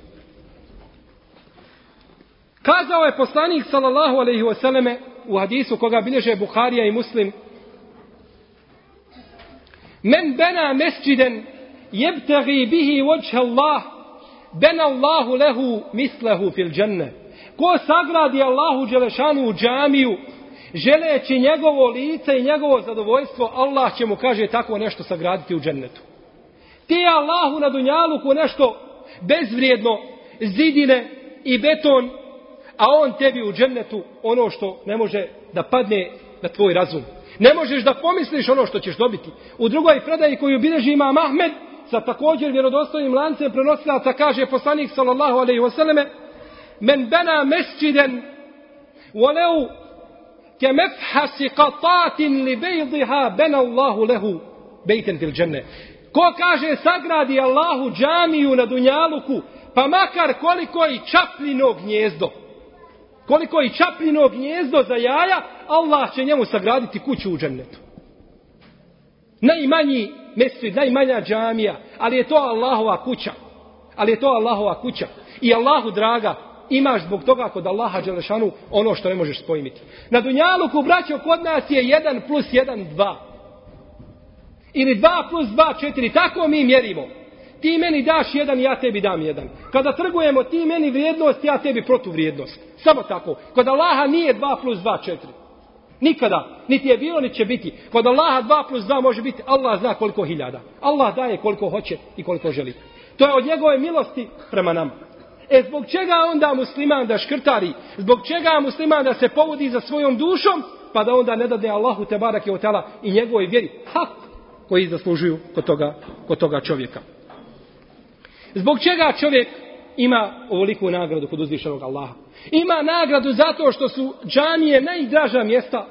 Kazao je poslanik sallallahu alejhi ve selleme u hadisu koga bilježe Buharija i Muslim: Men bena mesđiden jebtagi bihi vajha Allah, bena Allahu lehu mislehu fil dženne. Ko sagradi Allahu dželešanu u džamiju, želeći njegovo lice i njegovo zadovoljstvo, Allah će mu, kaže, tako nešto sagraditi u džennetu. Ti je Allahu na dunjaluku nešto bezvrijedno, zidine i beton, a on tebi u džennetu ono što ne može da padne na tvoj razum. Ne možeš da pomisliš ono što ćeš dobiti. U drugoj predaji koju bilježi imam Ahmed, sa također vjerodostojnim lancem prenosilaca, kaže poslanik sallallahu alejhi ve selleme: Men bena mesđiden voleu ke mefhasi qatatin li bejdiha bena Allahu lehu bejten fil dženne. Ko, kaže, sagradi Allahu džamiju na dunjaluku, pa makar koliko i čapljino gnjezdo, koliko i čapljino gnjezdo za jaja, Allah će njemu sagraditi kuću u džennetu. Najmanji mesdžid, najmanja džamija, ali je to Allahova kuća. Ali je to Allahova kuća. I Allahu draga, imaš zbog toga kod Allaha dželešanu ono što ne možeš pojmiti. Na dunjaluku, braćo, kod nas je jedan plus jedan dva. Ili dva plus dva četiri. Tako mi mjerimo. Ti meni daš jedan, ja tebi dam jedan. Kada trgujemo, ti meni vrijednost, ja tebi protuvrijednost. Samo tako. Kod Allaha nije dva plus dva četiri. Nikada. Niti je bilo, niti će biti. Kod Allaha dva plus dva može biti. Allah zna koliko hiljada. Allah daje koliko hoće i koliko želi. To je od njegove milosti prema nama. E zbog čega onda musliman da škrtari? Zbog čega musliman da se povodi za svojom dušom, pa da onda ne dade Allahu te barake o tala i njegovoj vjeri hak koji zaslužuju kod toga, kod toga čovjeka? Zbog čega čovjek ima ovoliku nagradu kod uzvišenog Allaha? Ima nagradu zato što su džamije najdraža mjesta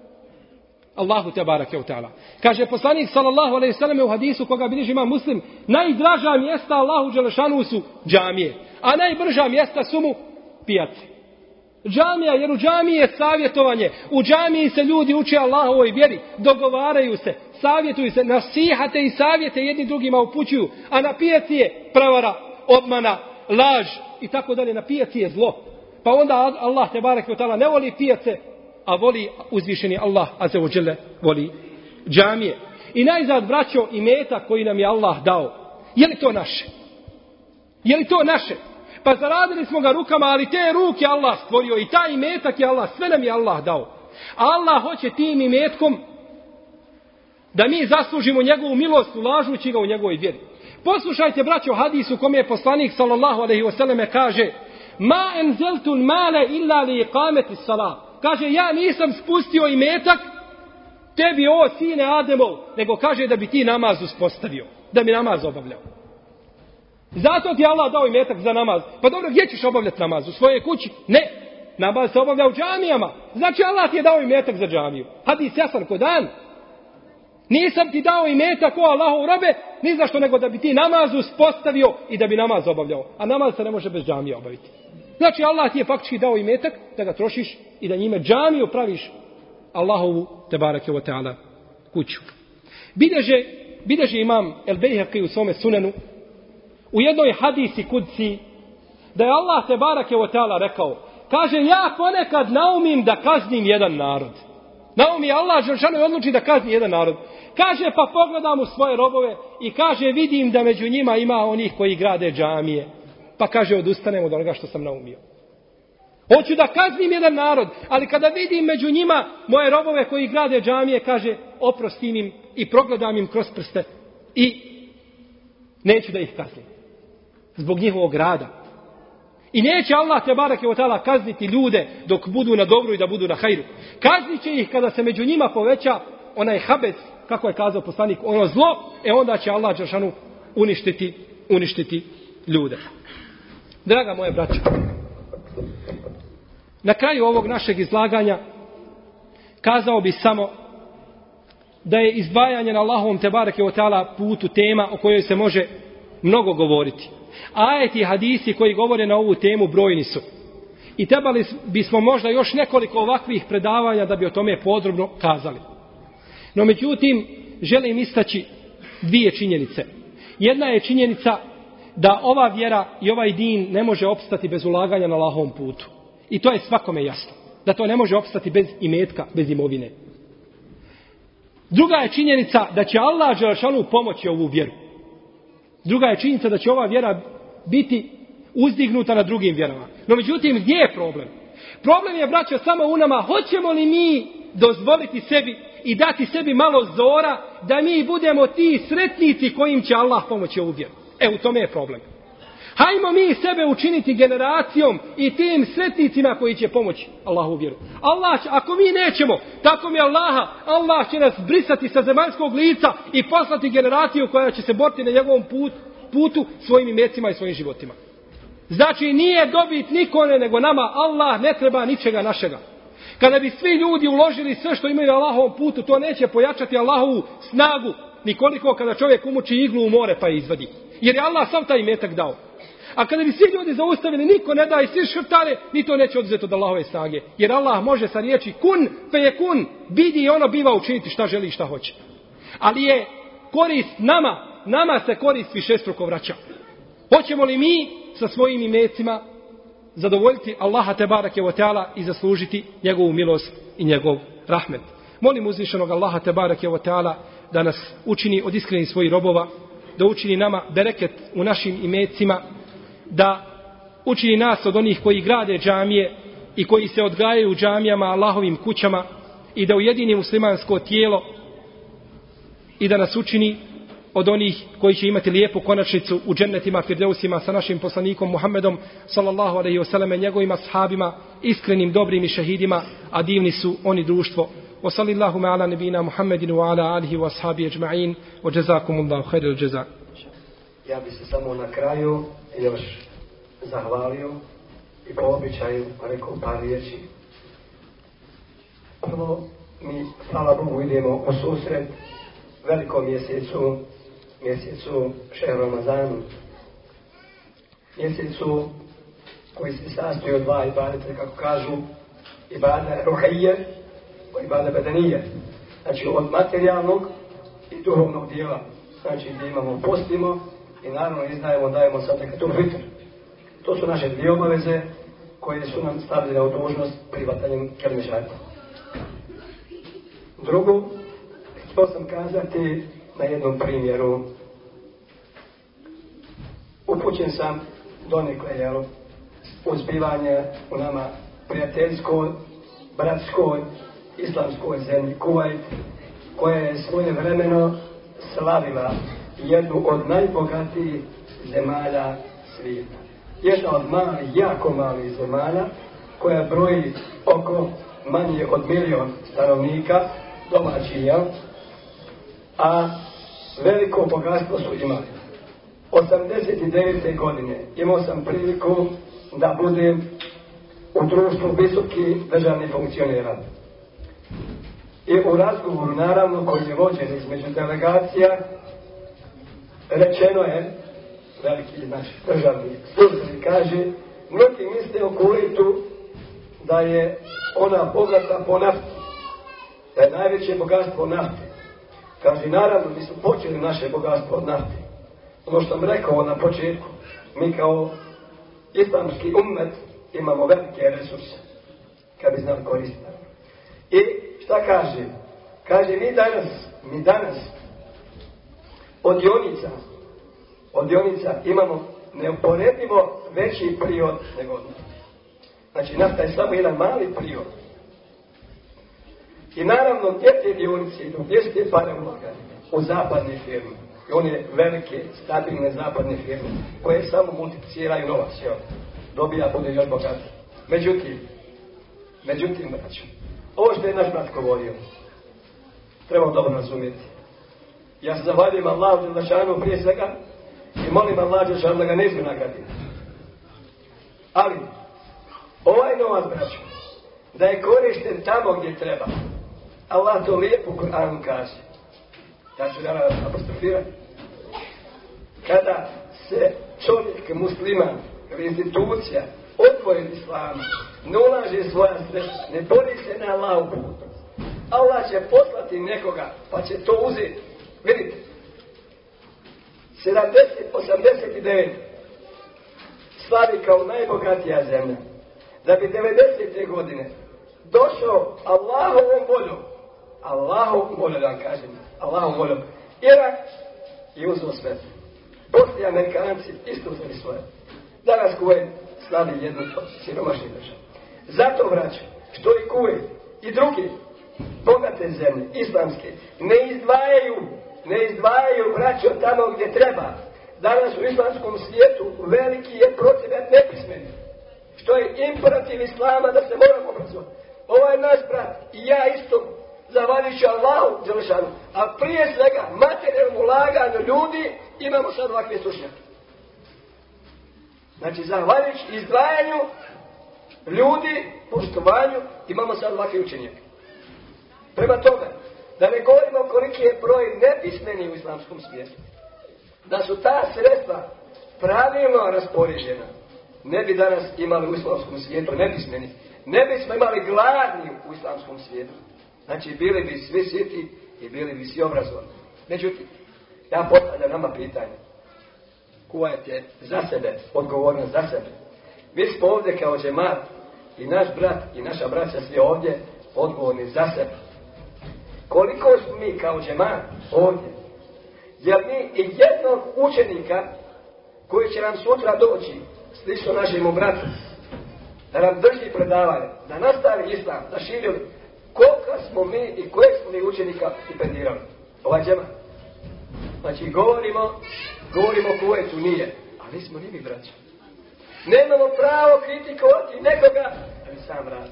Allahu te barake o tala. Kaže poslanik sallallahu alejhi ve selleme u hadisu koga bilježi imam Muslim: najdraža mjesta Allahu dželešanu su džamije, a najbrža mjesta su mu pijace. Džamija, jer u džamiji je savjetovanje. U džamiji se ljudi uče Allahovoj vjeri, dogovaraju se, savjetuju se, nasihate i savjete jedni drugima upućuju, a na pijaci je prevara, obmana, laž i tako dalje. Na pijaci je zlo. Pa onda Allah te barek ve taala ne voli pijace, a voli uzvišeni Allah azza wa dželle, voli džamije. I najzad, braćo, i metak koji nam je Allah dao, je li to naše? Je li to naše? Pa zaradili smo ga rukama, ali te ruke Allah stvorio i taj imetak je Allah, sve nam je Allah dao. A Allah hoće tim imetkom da mi zaslužimo njegovu milost ulažući ga u njegovoj vjeri. Poslušajte, braćo, hadisu kome je poslanik sallallahu alejhi ve selleme kaže: Ma enzeltul male illa li iqameti salat. Kaže, ja nisam spustio imetak tebi, o sine Ademov, nego kaže da bi ti namaz uspostavio, da bi namaz obavljao. Zato ti Allah dao imetak za namaz. Pa dobro, gdje ćeš obavljati namaz? U svojoj kući? Ne. Namaz se obavlja u džamijama. Znači Allah ti je dao imetak za džamiju. Hadis jasan ko dan. Nisam ti dao imetak o Allahov robe, ni zašto nego da bi ti namaz uspostavio i da bi namaz obavljao. A namaz se ne može bez džamije obaviti. Znači Allah ti je faktički dao imetak da ga trošiš i da njime džamiju praviš Allahovu tebareke ve taala kuću. Bideže, bideže imam El Bejhaqi u svome sunenu u jednoj hadisi kudsi da je Allah te barake ve taala rekao, kaže, ja ponekad naumim da kaznim jedan narod. Naumi Allah dželešanu odluči da kazni jedan narod. Kaže, pa pogledam u svoje robove i kaže, vidim da među njima ima onih koji grade džamije. Pa kaže, odustanem od onoga što sam naumio. Hoću da kaznim jedan narod, ali kada vidim među njima moje robove koji grade džamije, kaže, oprostim im i progledam im kroz prste i neću da ih kaznim. Zbog njihovog rada. I neće Allah te bareke ve taala kazniti ljude dok budu na dobru i da budu na hajru. Kaznit će ih kada se među njima poveća onaj habes, kako je kazao poslanik, ono zlo, e onda će Allah dželešanu uništiti, uništiti ljude. Draga moja braćo, na kraju ovog našeg izlaganja kazao bi samo da je izdvajanje na Allahovom te bareke ve taala putu tema o kojoj se može mnogo govoriti. Ajeti i hadisi koji govore na ovu temu brojni su. I trebali bismo možda još nekoliko ovakvih predavanja da bi o tome podrobno kazali. No međutim, želim istaći dvije činjenice. Jedna je činjenica da ova vjera i ovaj din ne može opstati bez ulaganja na Allahovom putu. I to je svakome jasno. Da to ne može opstati bez imetka, bez imovine. Druga je činjenica da će Allah dželešanu pomoći ovu vjeru. Druga je činjenica da će ova vjera biti uzdignuta na drugim vjerama. No međutim, gdje je problem? Problem je, braćo, samo u nama. Hoćemo li mi dozvoliti sebi i dati sebi malo zora da mi budemo ti sretnici kojim će Allah pomoći ovu vjeru? E, u tome je problem. Hajmo mi sebe učiniti generacijom i tim sretnicima koji će pomoći Allahu vjeru. Allah, ako mi nećemo, tako mi Allaha, Allah će nas brisati sa zemaljskog lica i poslati generaciju koja će se boriti na njegovom put, putu svojim imecima i svojim životima. Znači, nije dobit nikone nego nama. Allah ne treba ničega našega. Kada bi svi ljudi uložili sve što imaju na Allahovom putu, to neće pojačati Allahovu snagu nikoliko kada čovjek umuči iglu u more pa je izvadi. Jer je Allah sam taj imetak dao. A kada bi svi ljudi zaustavili, niko ne da i svi šrtare, ni to neće oduzeti od Allahove snage. Jer Allah može sa riječi kun, fe je kun, bidi i ono biva učiniti šta želi i šta hoće. Ali je korist nama, nama se korist višestruko vraća. Hoćemo li mi sa svojim imecima zadovoljiti Allaha te bareke ve taala i zaslužiti njegovu milost i njegov rahmet? Molim uzvišenog Allaha te bareke ve taala da nas učini od iskrenih svojih robova, da učini nama bereket u našim imecima, da učini nas od onih koji grade džamije i koji se odgajaju u džamijama, Allahovim kućama, i da ujedini muslimansko tijelo i da nas učini od onih koji će imati lijepu konačnicu u džennetima firdeusima sa našim poslanikom Muhammedom sallallahu alejhi ve selleme, njegovim ashabima, iskrenim, dobrim i šehidima, a divni su oni društvo. Wa sallallahu ala nabina Muhammedin wa ala alihi wa ashabi ajma'in wa jazakumullahu khairal jazaa. Ja bih se samo na kraju još zahvalio i po običaju rekao par riječi. Prvo, mi, hvala Bogu, idemo u susret velikom mjesecu, mjesecu šehru Ramazanu. Mjesecu koji se sastoji od dva ibadeta, kako kažu, ibada ruhije i ibada bedanije. Znači od materijalnog i duhovnog dijela. Znači gdje imamo, postimo i naravno izdajemo, dajemo sadakatul fitr. To su naše dvije obaveze koje su nam stavljene u dužnost privatanjem kelime šehadeta. Drugo, htio sam kazati na jednom primjeru. Upućen sam donekle, jel, uzbivanje u nama prijateljskoj, bratskoj, islamskoj zemlji Kuvajt, koja je svoje vremeno slavila jednu od najbogatijih zemalja svijeta. Jedna od malih, jako malih zemalja, koja broji oko manje od milion stanovnika, domaćih, jel? A veliko bogatstvo su imali. osamdeset devete godine imao sam priliku da budem u društvu visokih državnih funkcionera. I u razgovoru, naravno, koji je vođen između delegacija, rečeno je, veliki, znači, državni službenik kaže, mnogi misle o Kuvajtu da je ona bogata po nafti, da je najveće bogatstvo nafte. Kaže, naravno, mi smo počeli naše bogatstvo od nafte. Ono što sam rekao na početku, mi kao islamski ummet imamo velike resurse, kad bi znali koristiti. I šta kaže? Kaže, mi danas, mi danas od dionica, od dionica imamo neuporedivo veći prihod nego od nafte. Znači, nafta je samo jedan mali prior. I naravno, gdje te dionice idu, gdje su te pare ulagane? U zapadne firme. I one velike, stabilne zapadne firme, koje samo multipliciraju novac, jel? Dobija, bude još bogatiji. Međutim, međutim, braću, ovo što je naš brat govorio, trebamo dobro razumjeti. Ja se zahvaljujem Allahu dželešanu prije svega i molim Allahu dželešanu da ga ne iznagradi. Ali, ovaj novac, braću, da je korišten tamo gdje treba. Allah to lijepo u Kur'anu kaže. Ja ću da apostrofiram. Kada se čovjek, musliman ili institucija odvoji od islama, ne ulaže svoja sredstva, ne bori se na Allahu put, Allah će poslati nekoga pa će to uzeti. Vidite, sedamdeset osamdeset devet slavi kao najbogatija zemlja. Da bi devedesete godine došao Allahovom voljom, Allahovom voljom, da vam kažem, Allahovom voljom, Irak je uzeo sve. Poslije Amerikanci isto uzeli svoje. Danas Kuvajt slavi jednu od siromašnih država. Zato, braću, što i Kuvajt i drugi bogate zemlje, islamske, ne izdvajaju, ne izdvajaju, braćo, tamo gdje treba. Danas u islamskom svijetu veliki je procenat nepismenih. Što je imperativ islama da se moramo obrazovati. Ovaj naš brat i ja isto, zahvaljujući Allahu dželešanu, a prije svega materijalnom ulaganju ljudi, imamo sad ovakve stručnjake. Znači, zahvaljujući izdvajanju ljudi, poštovanju, imamo sad ovakve učenjake. Prema tome, da ne govorimo koliki je broj nepismeni u islamskom svijetu, da su ta sredstva pravilno raspoređena, ne bi danas imali u islamskom svijetu nepismeni, ne bismo imali gladni u islamskom svijetu. Znači, bili bi svi siti i bili bi svi obrazovani. Međutim, ja postavljam nama pitanje. Kuvajt je za sebe, odgovornost za sebe. Mi smo ovdje kao džemat i naš brat i naša braća svi ovdje odgovorni za sebe. Koliko smo mi kao džemat ovdje? Jer mi i jednog učenika koji će nam sutra doći, slično našemu bratu, da nam drži predavanje, da nastavi islam, da širili, koliko smo mi i kojeg smo mi učenika stipendirali. Ovaj džemat. Znači, govorimo, govorimo o Kuvajtu nije, ali nismo ni mi braća. Nemamo pravo kritikovati nekoga, ali sam radi.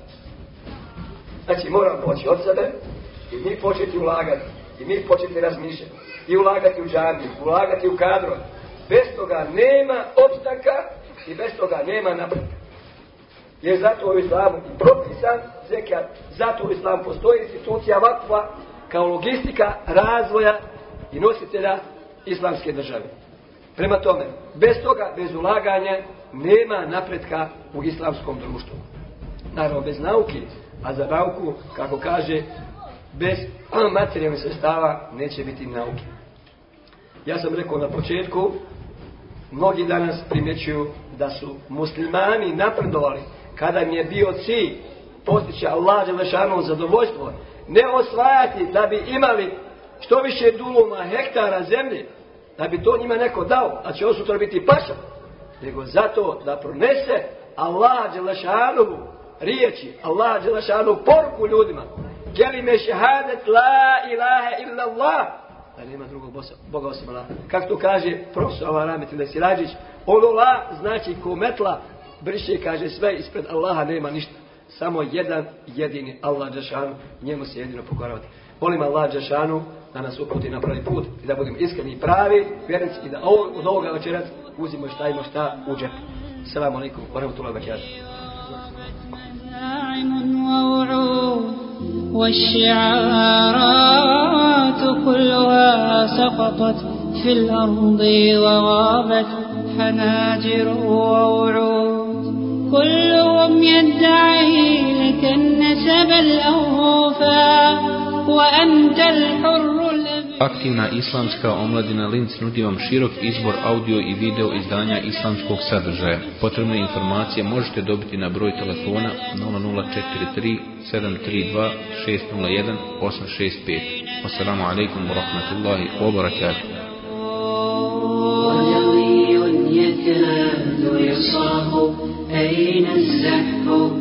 Znači, moramo poći od sebe i mi početi ulagati, i mi početi razmišljati, i ulagati u džamiju, ulagati u kadrove. Bez toga nema opstanka i bez toga nema napretka. Jer zato u islamu i propisan zekat, zato u islamu postoji institucija vakfa kao logistika razvoja i nositelja islamske države. Prema tome, bez toga, bez ulaganja, nema napretka u islamskom društvu. Naravno, bez nauke, a za nauku, kako kaže, bez materijalnih sredstava neće biti nauke. Ja sam rekao na početku, mnogi danas primjećuju da su muslimani napredovali kada im je bio cilj postići Allah dželešanovo zadovoljstvo, ne osvajati da bi imali što više duluma, hektara zemlje, da bi to njima neko dao, a će on sutra biti paša, nego zato da pronese Allah dželešanovu riječi, Allah dželešanovu poruku ljudima. Kelime šehadet la ilaha illa Allah, da nema drugog Boga osim Allah. Kako to kaže profesor Rahmetullah Sirađić, ono la znači ko metla briše, kaže sve, ispred Allaha nema ništa. Samo jedan jedini Allah dželešanu, njemu se jedino pokoravati. Molim Allah dželešanu da nas uputi na pravi put i da budemo iskreni i pravi vjernici i da od ovoga večeras uzimo šta ima šta u džep. Assalamu alaikum wa rahmatullahi wa barakatuh. والشعارات كلها سقطت في الأرض وغابت حناجر ووعود كلهم يدعي لك النسب الأوفى وأنت الحر Aktivna islamska omladina Linz nudi vam širok izbor audio i video izdanja islamskog sadržaja. Potrebne informacije možete dobiti na broj telefona nula nula četiri tri sedam tri dva šest nula jedan osam šest pet. Assalamu alaikum wa rahmatullahi wa barakatuh. يكاد يصرخ أين الزحف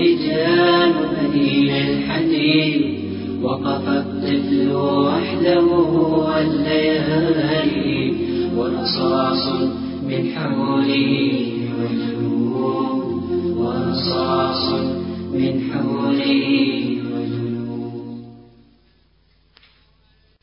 والرجال بنين الحديد وقف الطفل وحده والليالي ورصاص من حوله مجنون ورصاص من حوله